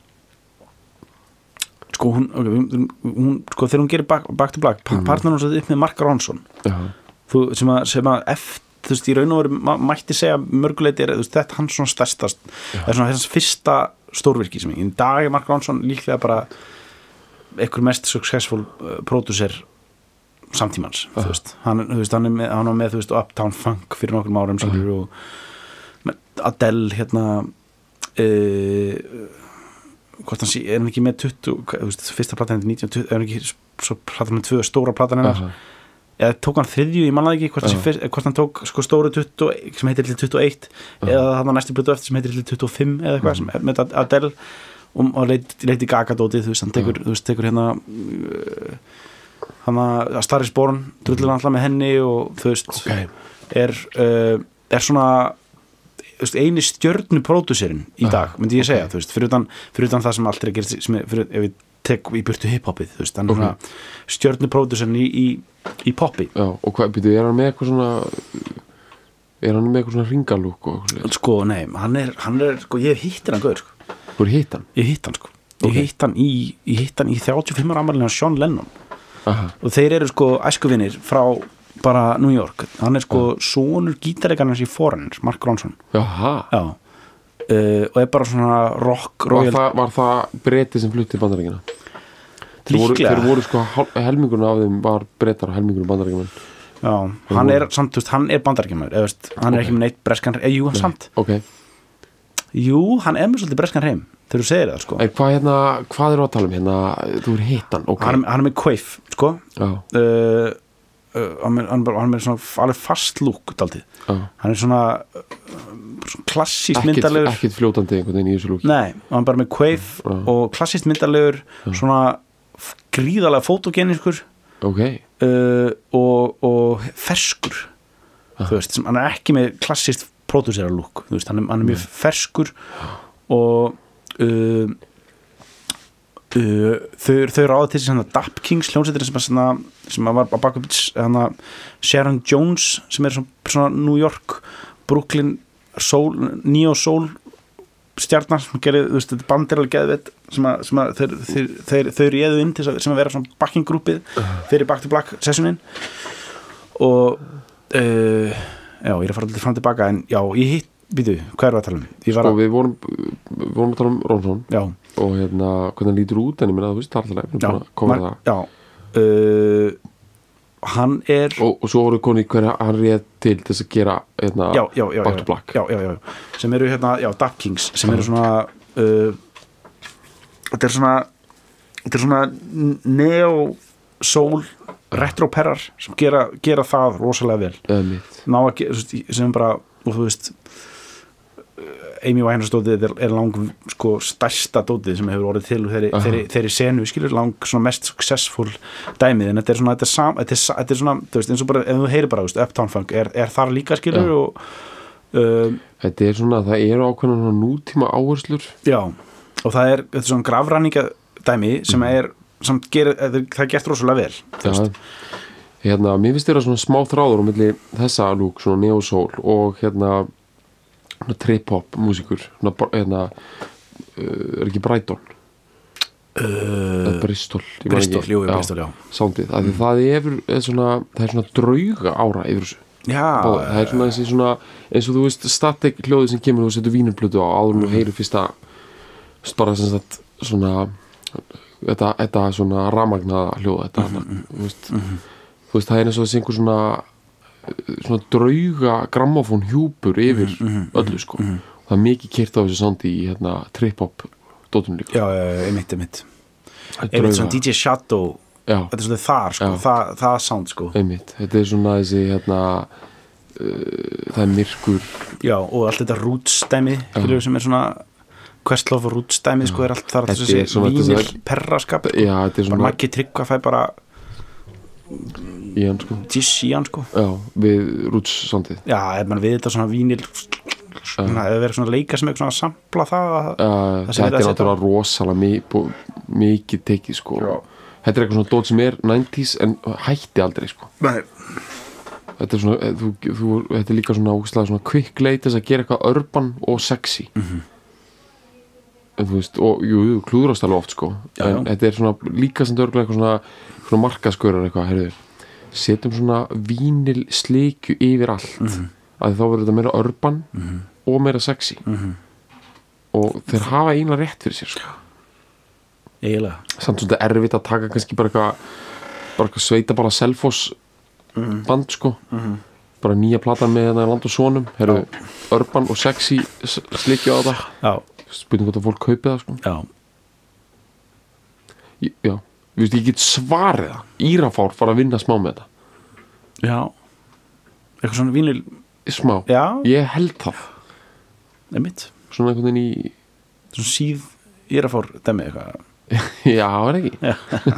sko hún sko þegar hún gerir Back to Black partner hún svo upp með Mark Ronson sem að þú veist, í raun og veru mætti segja mörguleiti þetta hans svona stærstast svona þess fyrsta stórvirki sem í dag Mark Ronson líklega bara einhver mest successful producer samtímans þú veist, hann var með þú veist, Uptown Funk fyrir nokkur árum og Adele hvort hann sé, hann ekki með 20 þú veist, fyrsta platan 1920 hann ekki svo platan með 2 stóra platan hennar eða tók hann þriðju, ég manna ekki hvort hann tók sko stóru 20 sem heitir til 21 eða hann næstu plötu eftir sem heitir til 25 eða eitthvað sem með Adele og Lady Gaga dótið, þú veist, tekur hérna hann að Star is Born drullir alltaf með henni og þú veist er svona eini stjörnupródúserinn í dag myndi ég segja, þú veist, fyrir utan það sem allt að gera ef við tek í burtu hiphopið, þú veist, hann er svona stjörnupródúserinn í poppi. Já, og hvað býtu, er hann með eitthvað svona ringalúk sko, nei, hann er sko, ég hef hitt hann gaur sko. Þú er hitt hann? Ég hitt hann sko, ég hitt hann í 35 ára afmælinu á Sean Lennon og þeir eru sko æskuvinir frá bara New York, hann er sko sonur gítarleikarans í Foreigners, Mark Ronson og er bara svona rock var það Breti sem flutti Bandaríkina? Þeir voru sko helmingurinn af þeim var Bretar og helmingurinn Bandaríkjumenn. Hann er samt, þú veist, hann er Bandaríkjumaður hann er ekki með neitt breskan jú, samt jú, hann er með svolítið breskan heim þegar þú segir það sko hvað eru að tala um þú er hitt hann hann er með Quaif sko hann er svona alveg fast lúk daldið hann er svona klassískt myndalegur ekkert fljótandi einhvern veginn í þessu lúki nei, hann er bara með Quaif og klassískt myndalegur svona gríðalega fótogenískur og ferskur þú veist, hann er ekki með klassískt pródúsera lúk, þú veist, hann er mjög ferskur og þau ráða til þessi Dap Kings hljómsveitir sem var á baku Sharon Jones sem er svona New York Brooklyn Neo Soul stjarnar sem gerir, þú veist, þetta band er alveg geðveitt sem að þau réðu inn til sem að vera svona backing grúpið fyrir Back to Black sessionin og já, ég er að fara alltaf fram tilbaka en já, ég hitt, býtu, hvað erum við að tala um? Sko, við vorum að tala um Ronson og hvernig hann lítur út en ég meina þú veist, það er alltaf hann er og svo voru koni hverja hann réð til þess að gera Back to Black sem eru Dap Kings sem eru svona þetta er svona neo soul retro perrar sem gera það rosalega vel ná að sem bara, og þú veist Amy Winehouse dótið er lang sko stærsta dótið sem hefur orðið til þeirri senu, skilur, lang svona mest successful dæmið, en þetta er svona, þú veist, eins og bara ef þú heyrir bara, þú veist, Uptown Funk er þar líka, skilur og þetta er svona, það eru ákveðna nútíma áherslur og það er svona grafræninga dæmi sem er, samt það er gert rosalega vel, þú veist mér finnst þér að svona smá þráður á milli þessa lúk, svona neo soul og trip-hop músikur er ekki Brighton Bristol, Bristol, soundið, af því það er svona drauga ára yfir þessu það er svona þessi svona eins og þú veist static hljóðið sem kemur og þú setur vínarplötu á áður og heyrir fyrsta bara sem sagt svona þetta svona rafmagnaða hljóð þetta þú veist það eins og það sé einhver svona drauga grammófón hjúpur yfir öllu sko og það mikið keyrt á þessu soundi í trip-hop dótunum líka einmitt svona DJ Shadow þetta svona þar sko það sound sko einmitt, þetta svona þessi það myrkur og allt þetta roots-dæmi sem svona Questlove og roots-dæmi sko allt þar þessi vínil perraskap bara Maggi Tryggva fæ bara í hann sko í hann sko við roots-soundið við þetta svona vínil það hefur verið svona leika sem eitthvað svona að sampla það þetta náttúrulega rosalega mikið tekið sko þetta eitthvað svona dót sem 90s en hætti aldrei sko nei þetta svona þetta líka svona quick late þess að gera eitthvað urban og sexy en þú veist og klúðrast alveg oft sko en þetta svona líka sem dörglega eitthvað svona markaskaurar eitthvað heyrðu setjum svona vínil sleikju yfir allt að þá verður þetta meira urban og meira sexy og þeir hafa eiginlega rétt fyrir sér sko eiginlega samt svona erfitt að taka kannski bara eitthvað sveita bara Selfoss band sko bara nýja platan með Land og Sonum heru urban og sexy slikju á það spurning hvort að fólk kaupi það sko já þú veist ég get svarið það Írafár fara að vinna smá með þetta eitthvað svona vínil smá ég held það einmitt svona einhvern veginn í svona síð Írafár dæmi eitthvað já, er ekki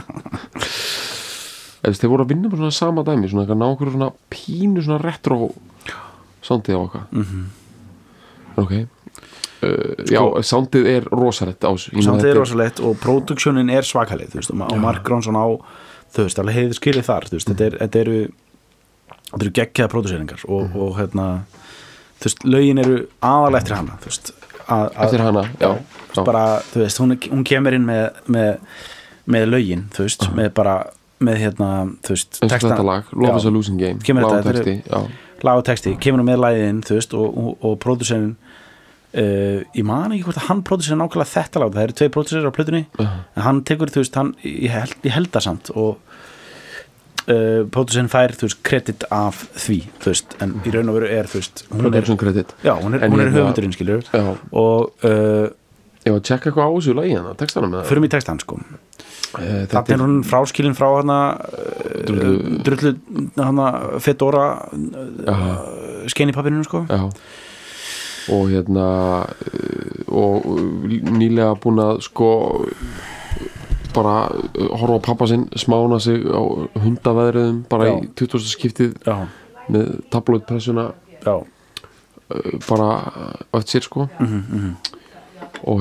þeir voru að vinna með svona sama dæmi svona eitthvað ná okkur svona pínu svona retro soundið á okkar ok soundið er rosalegt soundið er rosalegt og produksjónin er svakaleg þú veist og Mark Ronson á þú veist alveg heiði skilið þar þú veist þetta eru geggjaða pródúseringar og þú veist lögin eru aðalega eftir hana þú veist eftir hana bara þú veist hún kemur inn með lögin þú veist með þú veist texta lag Love is a Losing Game lag og texti kemur hún með lagin þú veist og pródúserin ég man ekki hvort að hann pródúserir nákvæmlega þetta lag það eru 2 pródúserir á plötunni en hann tekur þú veist ég held það samt og pródúserin fær þú veist kredit af því þú veist en í raun og veru er þú veist hún er höfundurinn skilur og ég var að checka eitthvað á þessu lagi hérna textanum fyrir mig textan sko þannig er hún fráskilin frá hana drullu hana Fedora skein í pappirinu sko og og nýlega búin að sko bara horfa á pappa sinn smána sig á hundaveðriðum bara í 20. skiptið með tabloidpressuna bara öll sér sko og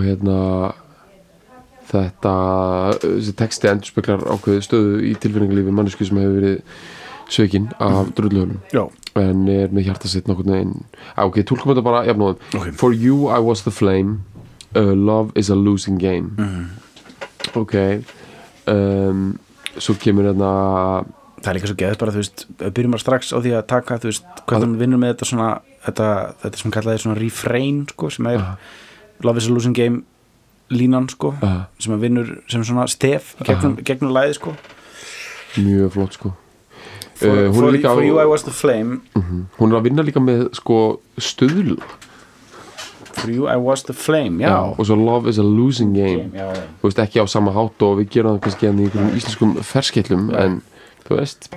þessi texti endurspeglar ákveði stöðu í tilfinningalífi mannesku sem hefur verið sökin af drulluhunum en er með hjartasitt nokkurn veginn ok, tólkum þetta bara jafnóðum For you I was the flame love is a losing game ok svo kemur það er líka svo geðið bara þú veist byrjum bara strax á því að taka þú veist hvað hann vinnur með þetta svona þetta sem kallaði svona refrain sko sem er love is a losing game línan sko sem að vinnur sem svona stef gegnum lagið sko mjög flott sko for you I was the flame hún er að vinna líka með sko stöðl For you I was the flame og svo love is a losing game þú veist ekki á sama hátt og við gerum það kannski í einhverjum íslenskum ferskellum en þú veist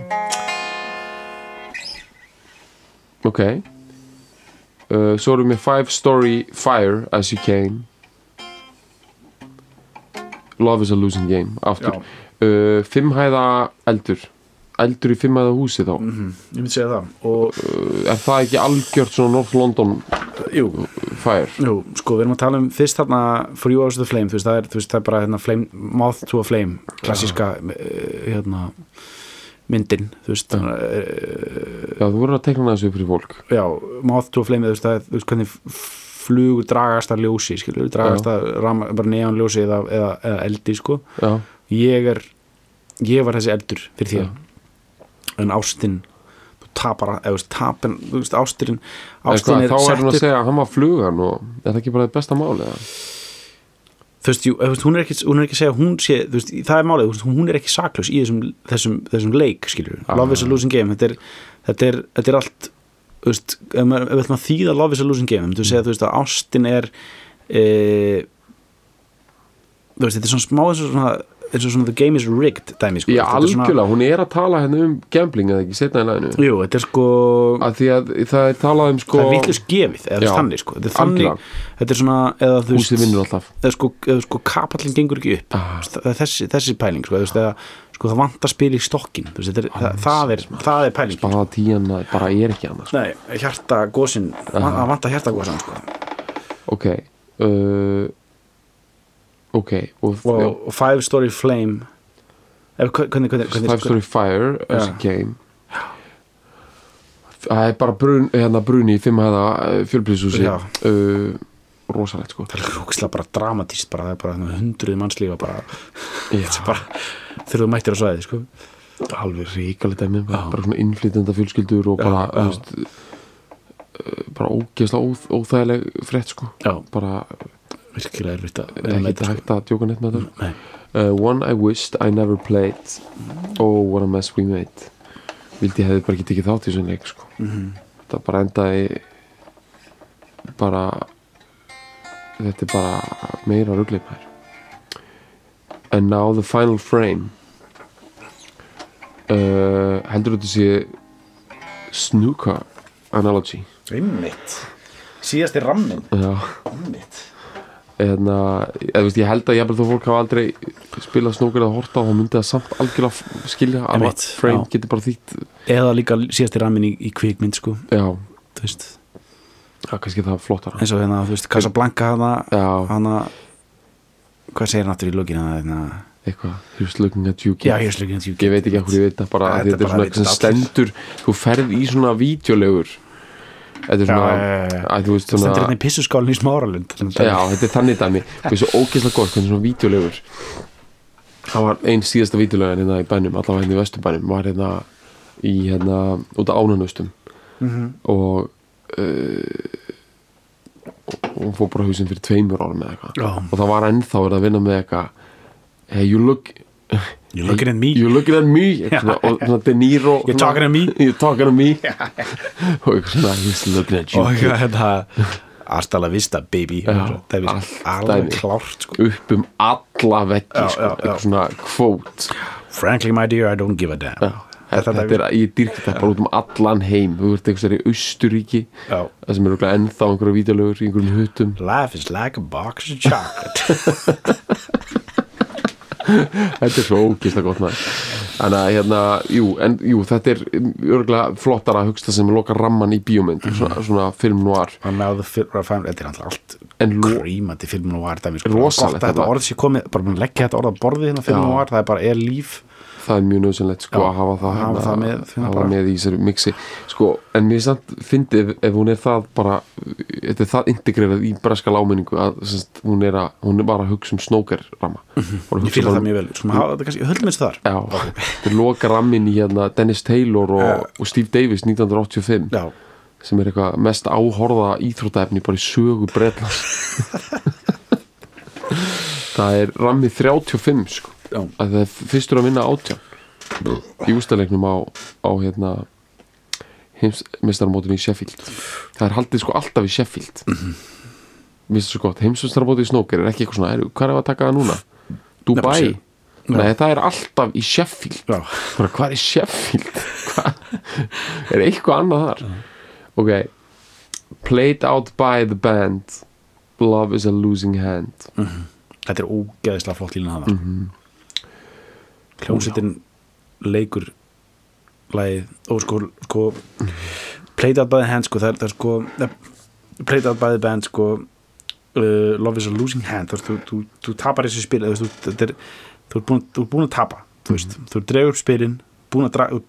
ok svo erum við 5-story fire as you came love is a losing game aftur 5 hæða eldur í 5 hæða húsi þá ég myndi segja það og er það ekki algjört svona North London fire? Jú, sko við erum að tala um fyrst þarna For you I was the flame þú veist það er bara flame, mouth to a flame klassíska myndin þú veist já þú verður að teikna þessu upp fyrir fólk já, mouth to a flame þú veist hvernig flugur dragast að ljósi skilur, dragast að bara neonljósi eða eldi sko já. ég var þessi eldur fyrir því en ástin tapar, þú veist ástin er þá er hann að segja að hann var flugan og er það ekki bara það besta máli eða? Jú, sko, við erum að tala um fyrst þarna For you I was the flame þú veist það er þú veist það er bara flame, mouth to a flame þú veist það er bara þú veist, hún er ekki að segja hún sé, þú veist, það málið, hún ekki saklaus í þessum leik, skilur Love is a losing game, þetta er allt, þú veist, ef maður þýða Love is a losing game, þú segja, þú veist, að ástin er þú veist, þetta er svona smá eins og svona the game is rigged dæmi, sko. Já, algjörlega, hún er að tala hérna gambling eða ekki, setna í laginu. Jú, þetta er sko að því að það er talað sko það er vitlaust gefið, eða þannig, sko þetta er þannig, þetta er svona eða þú húsið vinnur alltaf eða sko kapallin gengur ekki upp þessi pæling, sko, þú veist, eða sko það vantar spil í stokkin, þú veist, það er pæling, bara tíðan bara er ekki annars, sko. Nei, hjartagósin það vantar hjartagósan, sko. Ok, og Five Story Flame Five Story Fire as a game það er bara bruni í 5 hæða fjölbýlishúsi rosalegt, sko. Það er rúkslega bara dramatíst, bara það er bara 100 mannslífa bara þegar þú mættir á svæði, sko. Alveg ríkalegt dæmi, bara svona innflytjenda fjölskyldur og bara veist, bara ógeðslega óþægileg frétt, sko. Bara virkilega erfitt ekki hægt að djóka neitt með þetta. One I wished I never played. Oh, what a mess we made. Vildi ég hefði bara ekki tekið þátt í svona leik, sko. Það bara endaði bara þetta er bara meira ruglið með þér. And now the final frame. Heldur þetta sé snooker analogy. Einmitt. Síðasti ramminn. Já. Einmitt. Eða veist, ég held að jafnvel þó fólk hafa aldrei spilað snooker eða horta, þá myndi það samt algjörlega skilja að frame getur bara þýtt, eða líka síðasti ramminn í kvikmynd, sko. Já, þú veist, kannski það flottara eins og hérna, þú veist, Casablanca hana hvað segir hann aftur í lokin eitthvað, here's looking at you, here's looking at you, ég veit ekki hvað ég veit það bara, þetta er svona sem stendur, þú ferð í svona vídeolegur. Þetta er svona að þú veist svona stendur hérna í pissuskálinn í Smáralind. Já, þetta er þannig dæmi, það er svo ógeðslega gott hvernig svona vídeolegur. Það var einn síðasta vídeolegan hérna í bænum, allavega hérna í Vesturbænum, var hérna í út af Ánanaustum og hún fór bara hausinn fyrir 2 árum eða eitthvað og það var ennþá verið að vinna með eitthvað hey, you're looking at me og svona De Niro you're talking at me og eitthvað svona he's looking at you og þetta hasta la vista baby, það er alveg klárt, sko. Upp alla veggi, sko. Eitthvað svona quote frankly my dear I don't give a damn. Þetta er, ég dýrki þetta bara út allan heim. Þú ert eitthvað í Austurríki það sem er ennþá einhverja vídeolögur í einhverjum hutum. Life is like a box of chocolate. Þetta er svo ógeðslega gott maður. Þannig að jú, þetta er örugglega flottara að hugsta sem loka ramman í bíómynd, svona film noir. Þetta er allt grímandi film noir dæmi, sko. Rosalegt þetta orð sé komið, bara leggja þetta orð á borðið hérna film noir, það er bara líf. Það er mjög nöðsynlegt, sko, að hafa það með í þessari mixi, sko, en mér samt fyndið ef hún er það bara, þetta er það integrerað í breska lágmenningu að hún er bara að hugsa snookerramma. Ég fíla það mjög vel, sko, þetta kannski höldum eins þar. Já, þetta er loka rammin í Dennis Taylor og Steve Davis 1985 sem er eitthvað mest áhorða íþróttaefni bara í sögu Bretlands. Það er rammi 35, sko. Að það er fyrstur að vinna 18 í úrstaleiknum á heimsmeistaramótinu í Sheffield. Það er haldið, sko, alltaf í Sheffield. Mér finnst það svo gott, heimsmeistaramótinu í snooker er ekki eitthvað svona, hvað er að taka það núna? Dubai? Nei, það er alltaf í Sheffield. Bara, hvað er Sheffield? Er eitthvað annað þar? Ok, played out by the band, love is a losing hand. Þetta er ógeðislega flott lína þarna. Hljómsveitin leikur lagið og sko played out by the hand, sko, það er sko played out by the band, sko love is a losing hand, þú tapar þessu spil, þú ert búin að tapa, þú veist, þú dregur upp spilin, búin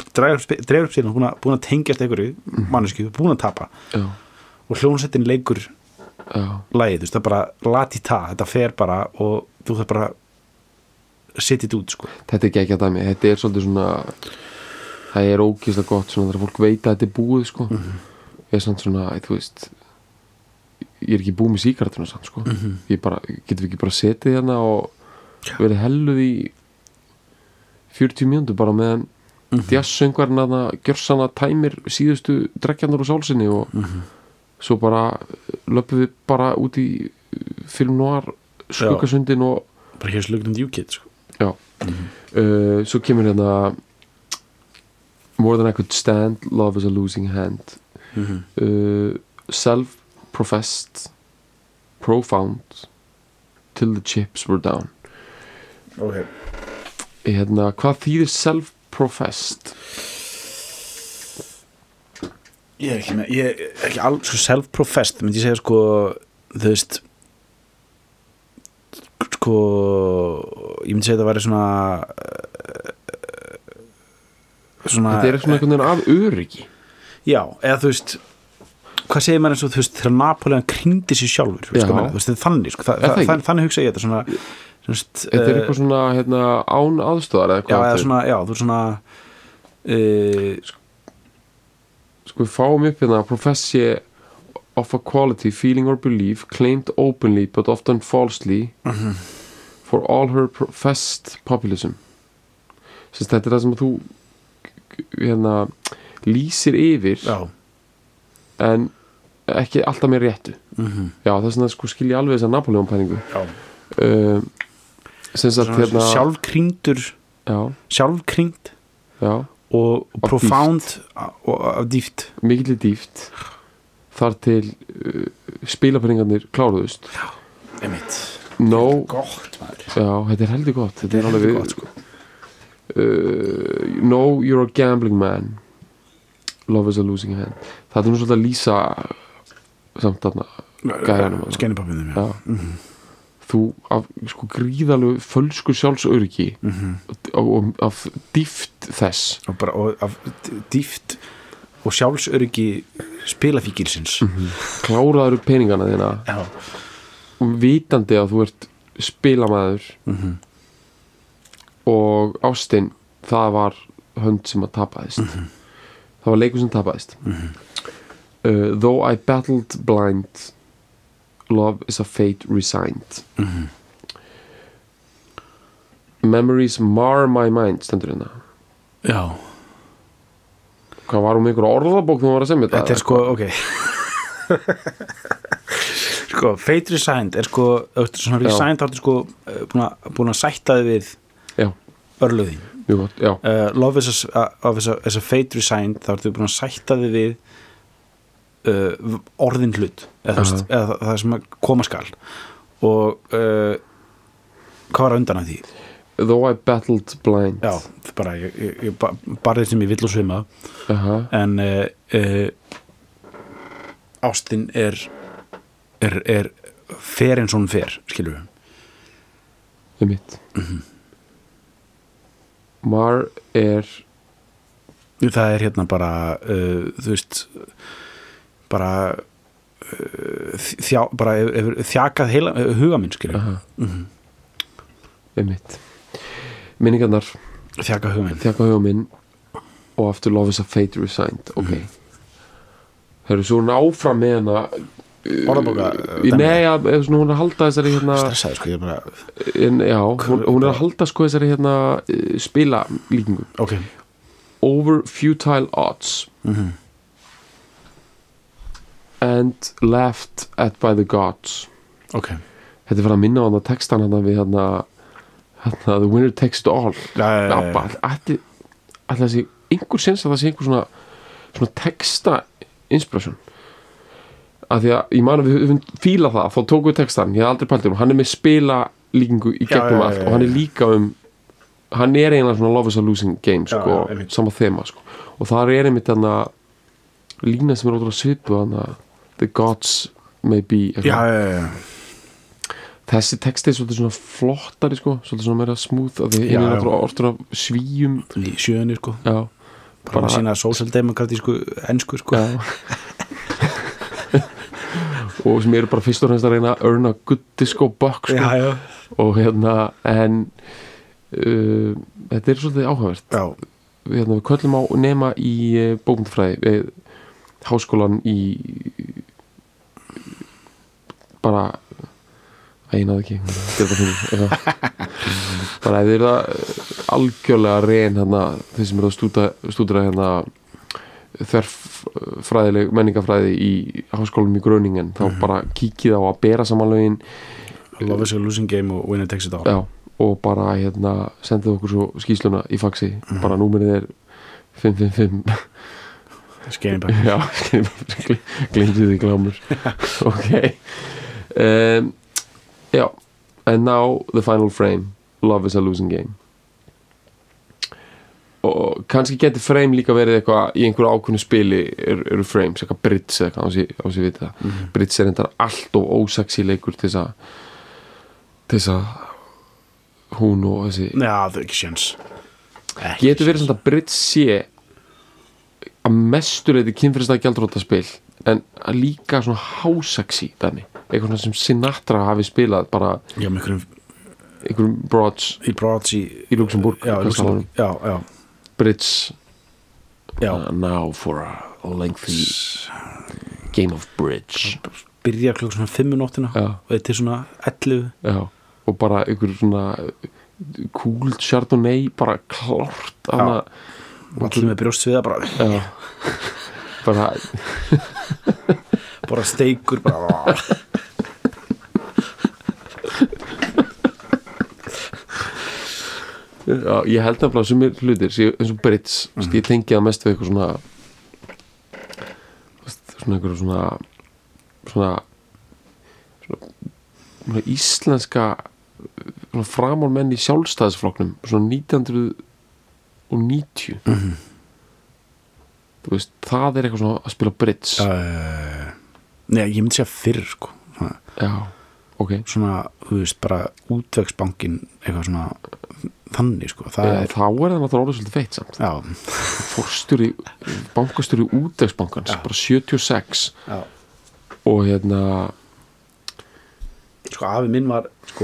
að tengjast einhverju manneski, þú ert búin að tapa og hljómsveitin leikur lagið, þú veist, það er bara latita, þetta fer bara og þú þarf bara sittið út, sko. Þetta er ekki að dæmi, þetta er svolítið svona það er ógeðslega gott svona þegar fólk veit að þetta er búið, sko er samt svona, þú veist ég er ekki búið með sígaretuna sann sko. Ég bara, getum við ekki bara setið hérna og verið helluð í 40 mínútur bara meðan jazzsöngvarinn að gjörsanna tæmir síðustu drekkjarnar úr sálsinni og svo bara löpum við bara út í film noir skuggasundin og bara hér slugnum djúkitt sko. Já svo kemur hérna More Than I Could Stand, Love Is a Losing Hand Self-professed Profound Till the Chips Were Down. Ok Hérna, hvað þýðir self-professed? Ég er ekki alveg sko self-professed, myndi ég segja sko þú veist sko ég myndi segja þetta væri svona þetta er svona einhvern veginn af öryggi. Já, eða þú veist hvað segir maður eins og þú veist þegar Napoleon kringdi sér sjálfur sko, þú veist, þetta er þannig sko, þannig hugsa ég þetta svona þetta er eitthvað svona hérna, án aðstöðar eða hvað svona, já, þú er svona sko við fáum upp hérna professi of a quality, feeling or belief claimed openly but often falsely for all her professed populism. Þetta er það sem þú hérna lýsir yfir en ekki alltaf með réttu. Já, þess vegna sko skilja alveg þessa Napoleon pælingu. Hérna, sjálfkringd og profound og dýft mikil dýft þar til spilapenningarnir kláruðust gott maður þetta er heldur gott þetta er alveg gott sko. No, you're a gambling man, love is a losing hand. Það er nú svolítið að lýsa samt þarna gæjanum skennipapinum þú af sko gríðalegu fölsku sjálfsöryggi og af dýft þess og af dýft og sjálfsöryggi spilafíkilsins kláraður upp peningana þína og vitandi að þú ert spilamæður og ástin það var hönd sem að tapaðist það var leikur sem tapaðist though I battled blind love is a fate resigned memories mar my mind stendur hérna já hvað var einhver orðabók þú var að semja þetta er sko, ok sko, fate resigned er sko, svona resigned þá ertu sko búin að sætta þig við örlöðin mjög gott, já love is a fate resigned þá ertu búin að sætta þig við orðin hlut eða það sem koma skal og hvað var undan að því? Though I battled blind já, bara ég bara þeir sem ég vill og svima en ástin er fer eins og hún fer, skilur við það er mitt Mar er það er hérna bara þú veist bara þjakað heila huga minn, skilur mitt minningarnar þjaka huga minn og aftur love is a fate resigned ok það eru svo náfram með hana orðabóka nei, hún er að halda þessari hérna stressaði sko, ég bara já, hún er að halda sko þessari hérna spila líkingu ok over futile odds and laughed at by the gods ok þetta er fyrir að minna á hana textan hana við hana the winner takes it all ætli þessi einhver sens að það sé einhver svona texta inspiration af því að ég man að við höfum fílað það þá tókum við textan, ég hef aldrei pælt hann er með spila líkingu í gegnum allt og hann er líka hann er eiginlega svona love is a losing game sko, sama þema sko. Og það er einmitt þarna lína sem er ótrúlega svipuð þarna the gods may be þessi texti er svolítið svona flottari sko, svolítið svona meira smooth að því einu náttúrulega orður af svíjum í sjöunni sko bara sína sósaldemokratísku ensku sko og sem eru bara fyrst og fremst að reyna að earn a good disco buck sko. Og hérna en þetta er svolítið áhugavert hérna, við köllum á nema í bókmyndafræði við háskólan í bara einaði ekki bara ef þið eru það algjörlega reyn hérna, þeir sem eru að stúdra hérna þverfræðileg menningafræði í háskólanum í Groningen þá bara kíkið á að bera saman lögin Love is a losing game og Winner takes it all já, og bara hérna sendið okkur svo skýsluna í faxi bara númerið er 555 Skeinibæk já, gleymdu því glámur ok já, and now the final frame Love is a losing game og kannski getur frame líka verið eitthvað í einhverju ákveðnu spili eru frames, eitthvað bridge eða eitthvað á sig viti það bridge er endar allt og ósexy leikur til þess að hún og þessi já, það er ekki sjans getur verið svona að bridge sé að mestuleiti kynferðislega gjaldróttaspil en að líka svona hásexy dæmi, eitthvað sem Sinatra hafi spilað bara já, með einhverjum broads í Luxemburg já, bridge now for a lengthy game of bridge byrja klukk svona 5 nóttina og þetta er svona 11 já, og bara einhver svona cool chardonnay bara klárt og allir með brjóstsviða bara já bara bara steikur bara já, ég held að sumir hlutir eins og bridge, ég tengi það mest við eitthvað svona íslenska framálmenn í sjálfstæðisflokknum svona 1990 þú veist, það er eitthvað svona að spila bridge nei, ég myndi segja fyrr sko já, ok svona, þú veist, bara útvegsbankin eitthvað svona þannig sko þá er það náttúrulega orðið svolítið feitt samt bankastjóri útvegsbankans bara 76 já. Og hérna sko afi minn var sko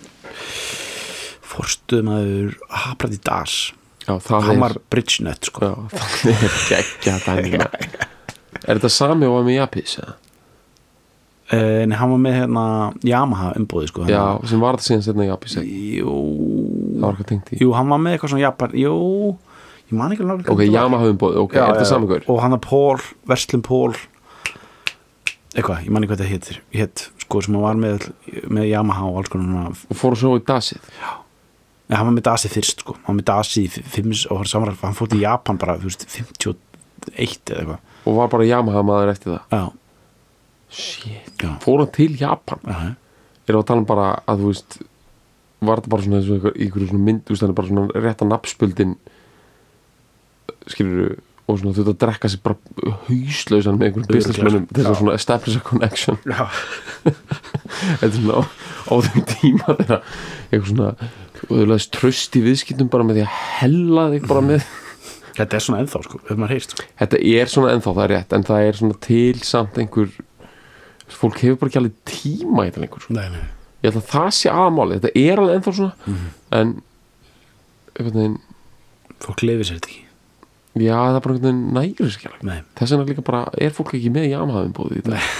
forstuðmaður Haprati Das já, hann var bridge nut sko já, það er geggja dæmi er þetta sami og var með Japis eða? Nei, hann var með hérna Yamaha umbóði sko já, sem var þetta síðan setna Japis jú, það var eitthvað tengt í jú, hann var með eitthvað svona Japan jú, ég man ekki alveg ok, Yamaha umbóði, ok, já, er þetta sami hver? Og hann var Pól, Verslun Pól eitthvað, ég man ekki hvað það hétt sko, sem hann var með Yamaha og alls konar og fór svo í Dasið já. Nei, hann var með Dasið fyrst sko hann var með Dasið í 5 og hann fór til Japan bara, þú veist, 51 eða eitthvað og var bara Yamaha maður eftir það já shit, já. Fór hann til Japan er að tala bara að þú veist var þetta bara svona eins og einhverju svona mynd þú veist, það er bara svona rétt að nafnspöldin skilur og svona þú veit að drekka sér bara hauslausan með einhverjum businessmennum til þess að svona establish a connection þetta er svona á þeim tíma þegar eitthvað svona og þau laðist tröst í viðskiptum bara með því að hella þig bara með þetta er svona ennþá sko, hefur maður heyrst sko. Þetta er svona ennþá, það er rétt en það er svona til samt einhver fólk hefur bara ekki alveg tíma í þetta lengur nei. Ég held að það sé aðmáli þetta er alveg ennþá svona en einhvern veginn fólk lifir sér þetta ekki já, það er bara einhvern veginn næri skjala þess vegna líka bara, er fólk ekki með Yamaha umbóði í dag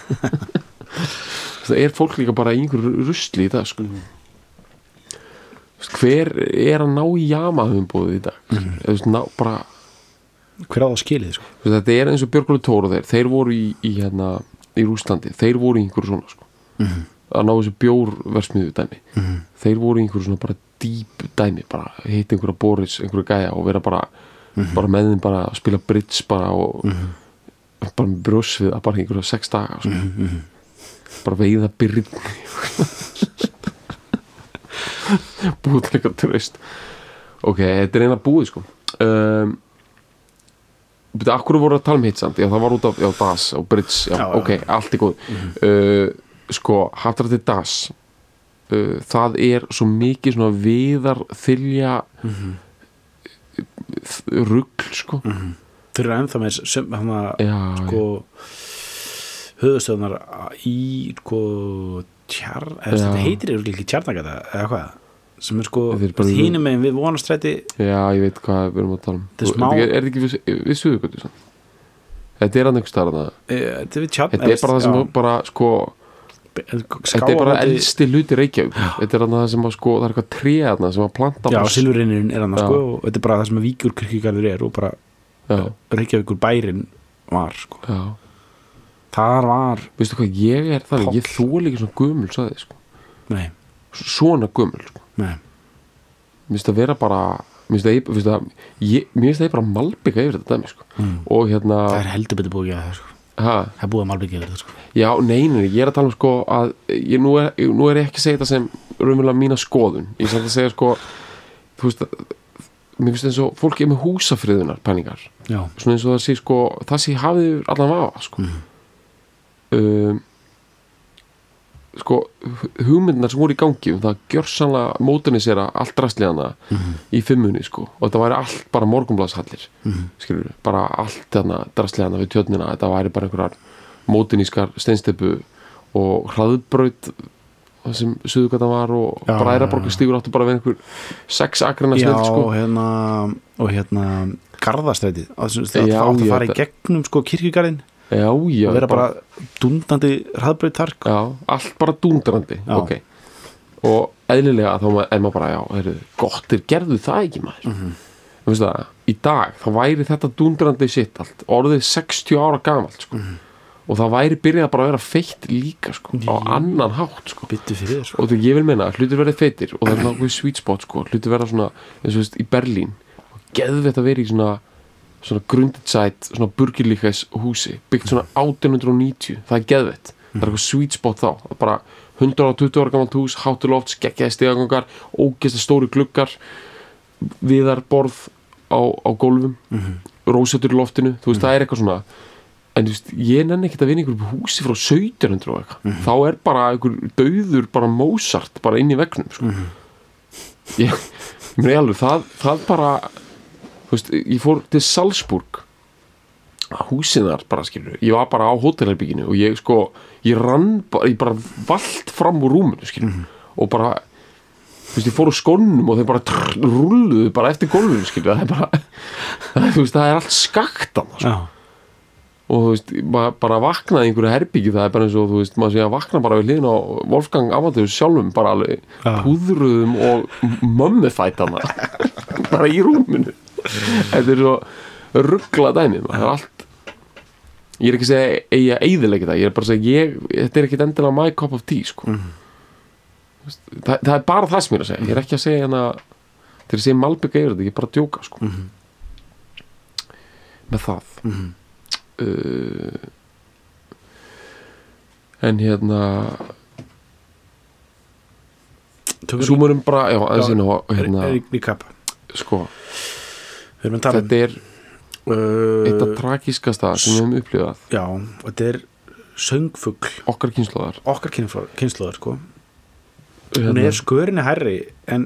það er fólk líka bara í einhverju rusli í dag sko hver er að ná í Yamaha umbóði í dag bara hver á það skilið sko þetta er eins og Björgóli Tór og þeir voru í í Rússlandi, þeir voru í einhverju svona sko að ná þessu bjórversmiðu dæmi þeir voru í einhverju svona bara dýp dæmi bara hitt einhverja Boris, einhverju gæja og vera bara með þeim bara að spila bridge bara og bara með brjósvið að bara einhverja 6 daga sko. bara veiða byrjum búið til eitthvað tröst ok, þetta er eina búið sko akkur voru að tala um hitt samt já, það var út af Das og bridge já, ok, allt er góð sko, Haprati Das það er svo mikið svona viðar þylja rugl sko þau eru ennþá með sko höfustöðunar í sko þetta heitir ekki Tjarnagata eða hvað sem er sko hínum megin við Vonarstræti já, ég veit hvað við erum að tala um er þetta ekki við Suðurgötu þetta er annað einhver starf þetta er bara það sem bara sko þetta er bara elsti hluti Reykjavík þetta er það sem að sko, það er eitthvað tré sem að planta já, Silfurreynirinn er hann sko og þetta er bara það sem að Víkur kirkjugarður er og bara Reykjavíkur bærin var sko já. Þar var veistu hvað ég er þannig, ég þoli ekki svona gömul sagði sko nei. Svona gömul sko nei. Mér finnst að vera bara mér finnst það bara malbika yfir þetta dæmi sko og hérna það er heldur betur búið ekki að það sko það er búið að malbika yfir þetta sko já, nei, ég er að tala um sko að nú er ég ekki að segja þetta sem raunverulega mína skoðun, ég er að segja sko þú veist mér finnst eins og fólk er með húsafriðunar pælingar já. Svona eins og það sé sko það sé hafið allan vafa sko sko hugmyndirnar sem voru í gangi það gjörsamlega módernisera allt drastlegana í 5 sko og þetta væri allt bara morgunblaðshallir skilur bara allt þarna drastlegana við tjörnina, þetta væri bara einhverjar módernískar steinsteypu og hraðbraut það sem Suðurgatan var og Bræðraborgarstígur áttu bara við einhver 6 akrana snill sko og hérna Garðastrætið það átt að fara í gegnum sko kirkjugarðinn já, og vera bara dúndandi hraðbraut þar já, allt bara dúndrandi okay. Og eðlilega þá er maður bara já, gott gerðu það ekki maður veistu það, í dag þá væri þetta dúndrandi sitt allt orðið 60 ára gamalt sko og það væri byrjað bara að vera feitt líka sko á annan hátt sko fyrir, sko. Og þú ég vil meina að hlutir verið feittir og það er náttúrulega sweet spot sko hlutir verða svona eins og veist í Berlín og geðu þetta verið í svona grundsætt, svona burgerlíkæs húsi byggt svona 1890 það er geðvett, það er eitthvað sweet spot þá það er bara 120 ára gammalt hús hátuloft, skeggjaði stigagangar ógeðslega stóri gluggar viðarborð á gólfum rósettur í loftinu, þú veist það er eitthvað svona en þú veist, ég nenni ekkert að vinna einhverjum húsi frá 1700 og eitthvað þá er bara einhver dauður bara Mozart bara inn í veggnum sko. ég meni alveg, það bara þú veist, ég fór til Salzburg húsinar bara skilur ég var bara á hótelherbygginu og ég sko ég bara valt fram úr rúminu skilur og bara þú veist, ég fór úr skónum og þeir bara rulluðu bara eftir gólfinu skilur það er bara þú veist, það er allt skakt annars sko. Og þú veist, bara vaknaði einhverju herbyggju það er bara eins og þú veist, maður sé að vakna bara við hliðin á Wolfgang Amadeus sjálfum bara alveg púðruðum og mömmufætana bara í rúminu þetta er svo ruggla dæmi það er allt ég er ekki að segja eigi að eyðileggja það ég er bara að segja þetta er ekkit endilega my cup of tea sko það er bara það sem ég er að segja ég er ekki að segja hérna þegar ég segi malbika yfir þetta ég er bara að djóka sko með það en hérna súmurum bara aðeins inn á hérna sko þetta er eitt af tragískasta sem við höfum upplifað já, og þetta er söngfugl okkar kynslóðar sko hún er skörinni hærri en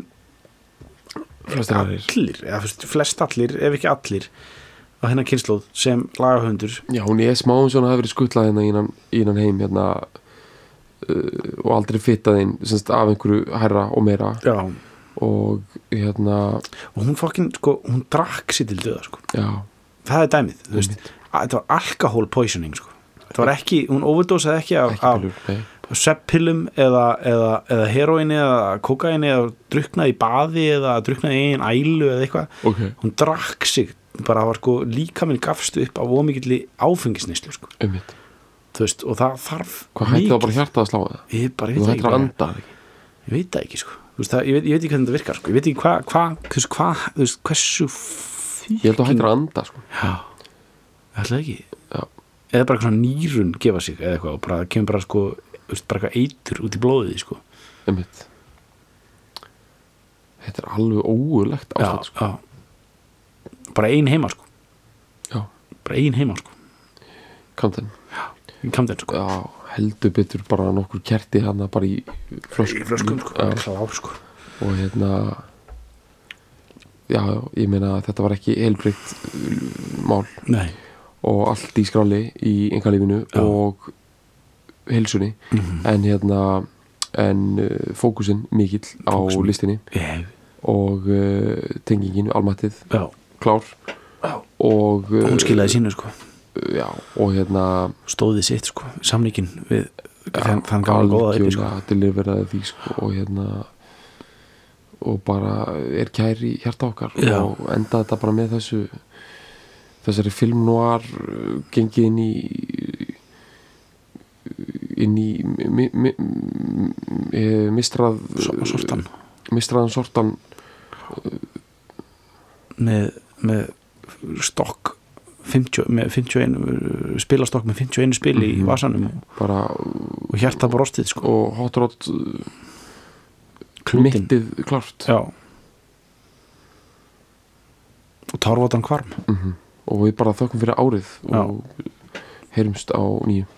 flest allir ef ekki allir á hennar kynslóð sem lagahöfundur já, hún er smá eins og hann hafi verið skutlað hérna innan heim hérna og aldrei fittað inn af einhverju hærra og meira já og hérna og hún fokkin, sko, hún drakk sér til döða sko já það er dæmið, þú veist þetta var alcohol poisoning sko þetta var ekki, hún overdósaði ekki af sveppillum eða heroíni eða kókaini eða drukknaði í baði eða drukknaði í einn ælu eða eitthvað hún drakk sig bara var sko líka minn gafst upp af ómikilli áfengisneyslu sko þú veist og það þarf hvað hætti það bara hjartað að slá það? Ég veit það ekki sko þú veist það, ég veit ekki hvernig þetta virkar sko ég veit ekki hvað þú veist hversu ég held að hættir að anda sko já, ætlaði ekki já. Eða bara eitthvað svona nýrun gefa sig eða eitthvað og bara kemur bara sko veist, bara eitthvað eitur út í blóðið sko þetta er alveg ógurlegt ástand sko já bara ein heima sko já bara ein heima sko Camden sko já heldur betur bara nokkur kerti hana bara í flöskum sko og hérna já ég meina að þetta var ekki heilbrigt mál nei og allt í skráli í einkalífinu og heilsunni en hérna fókusinn mikill á listinni og tengingin almættið klár og hún skilaði sínu sko já og hérna stóði sitt sko samningin við þann gaman góða þetta sko. deliveraði því sko, og bara er kær í hjarta okkar og enda þetta bara með þessari film noir gengið inn í mistraðan sortan með stokk 51 spilastokk með 51 spil í vasanum og hjarta brostið sko. og hot rod mittið klart og tárvotan hvarm og við bara þökkum fyrir árið og heyrumst á nýju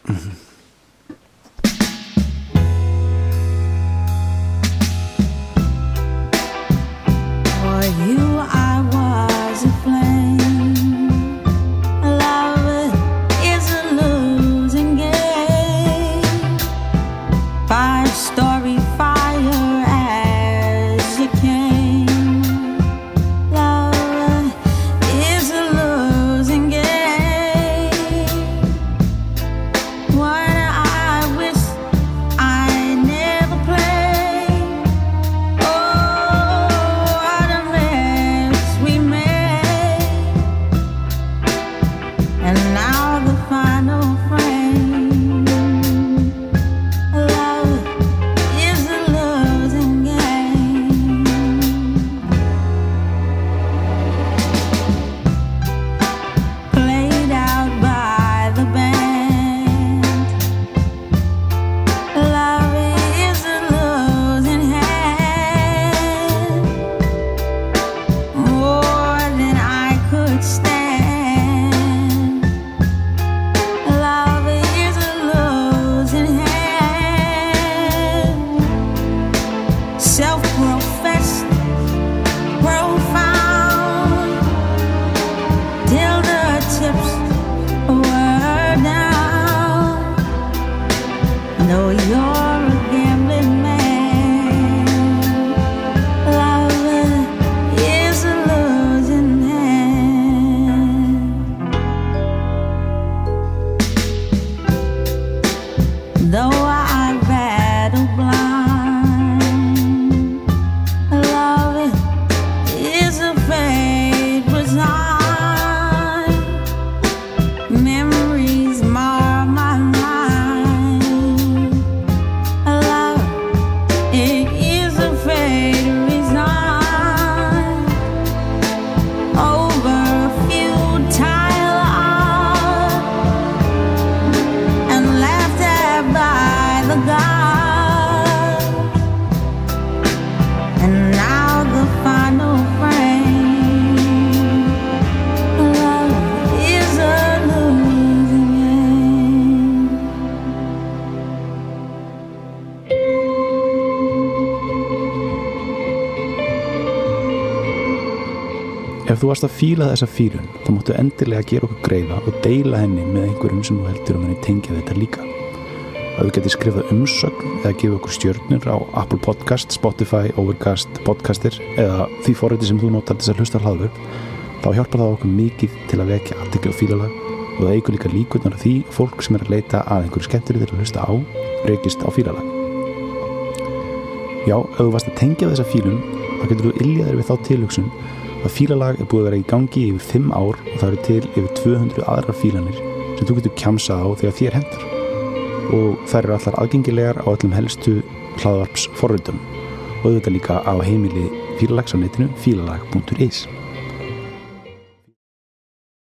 Ef þú varst að fíla þessa fílun, þá máttu endilega gera okkur greiða og deila henni með einhverjum sem þú heldur henni tengja þetta líka. Að þú getur skrifað umsögn eða gefa okkur stjörnur á Apple Podcast, Spotify, Overcast, Podcaster eða því forriti sem þú notar til að hlusta hlaðvörp, þá hjálpar það okkur mikið til að vekja athygli og fílalag og það eykur líka líkurnar af því að fólk sem að leita að einhverju skemmtiri til að hlusta á rekist á fílalag. Já, ef þú varst að tengja þessa fílun, þá getur þú ylja þér við þá tilhugsun að fílalag búið að vera í gangi yfir 5 ár og það eru til yfir 200 aðrar fílanir sem þú getur kjamsað á þegar þér hentar og þær eru allar aðgengilegar á öllum helstu hlaðvarps forritum og auðvitað líka á heimili fílalags á netinu fílalag.is.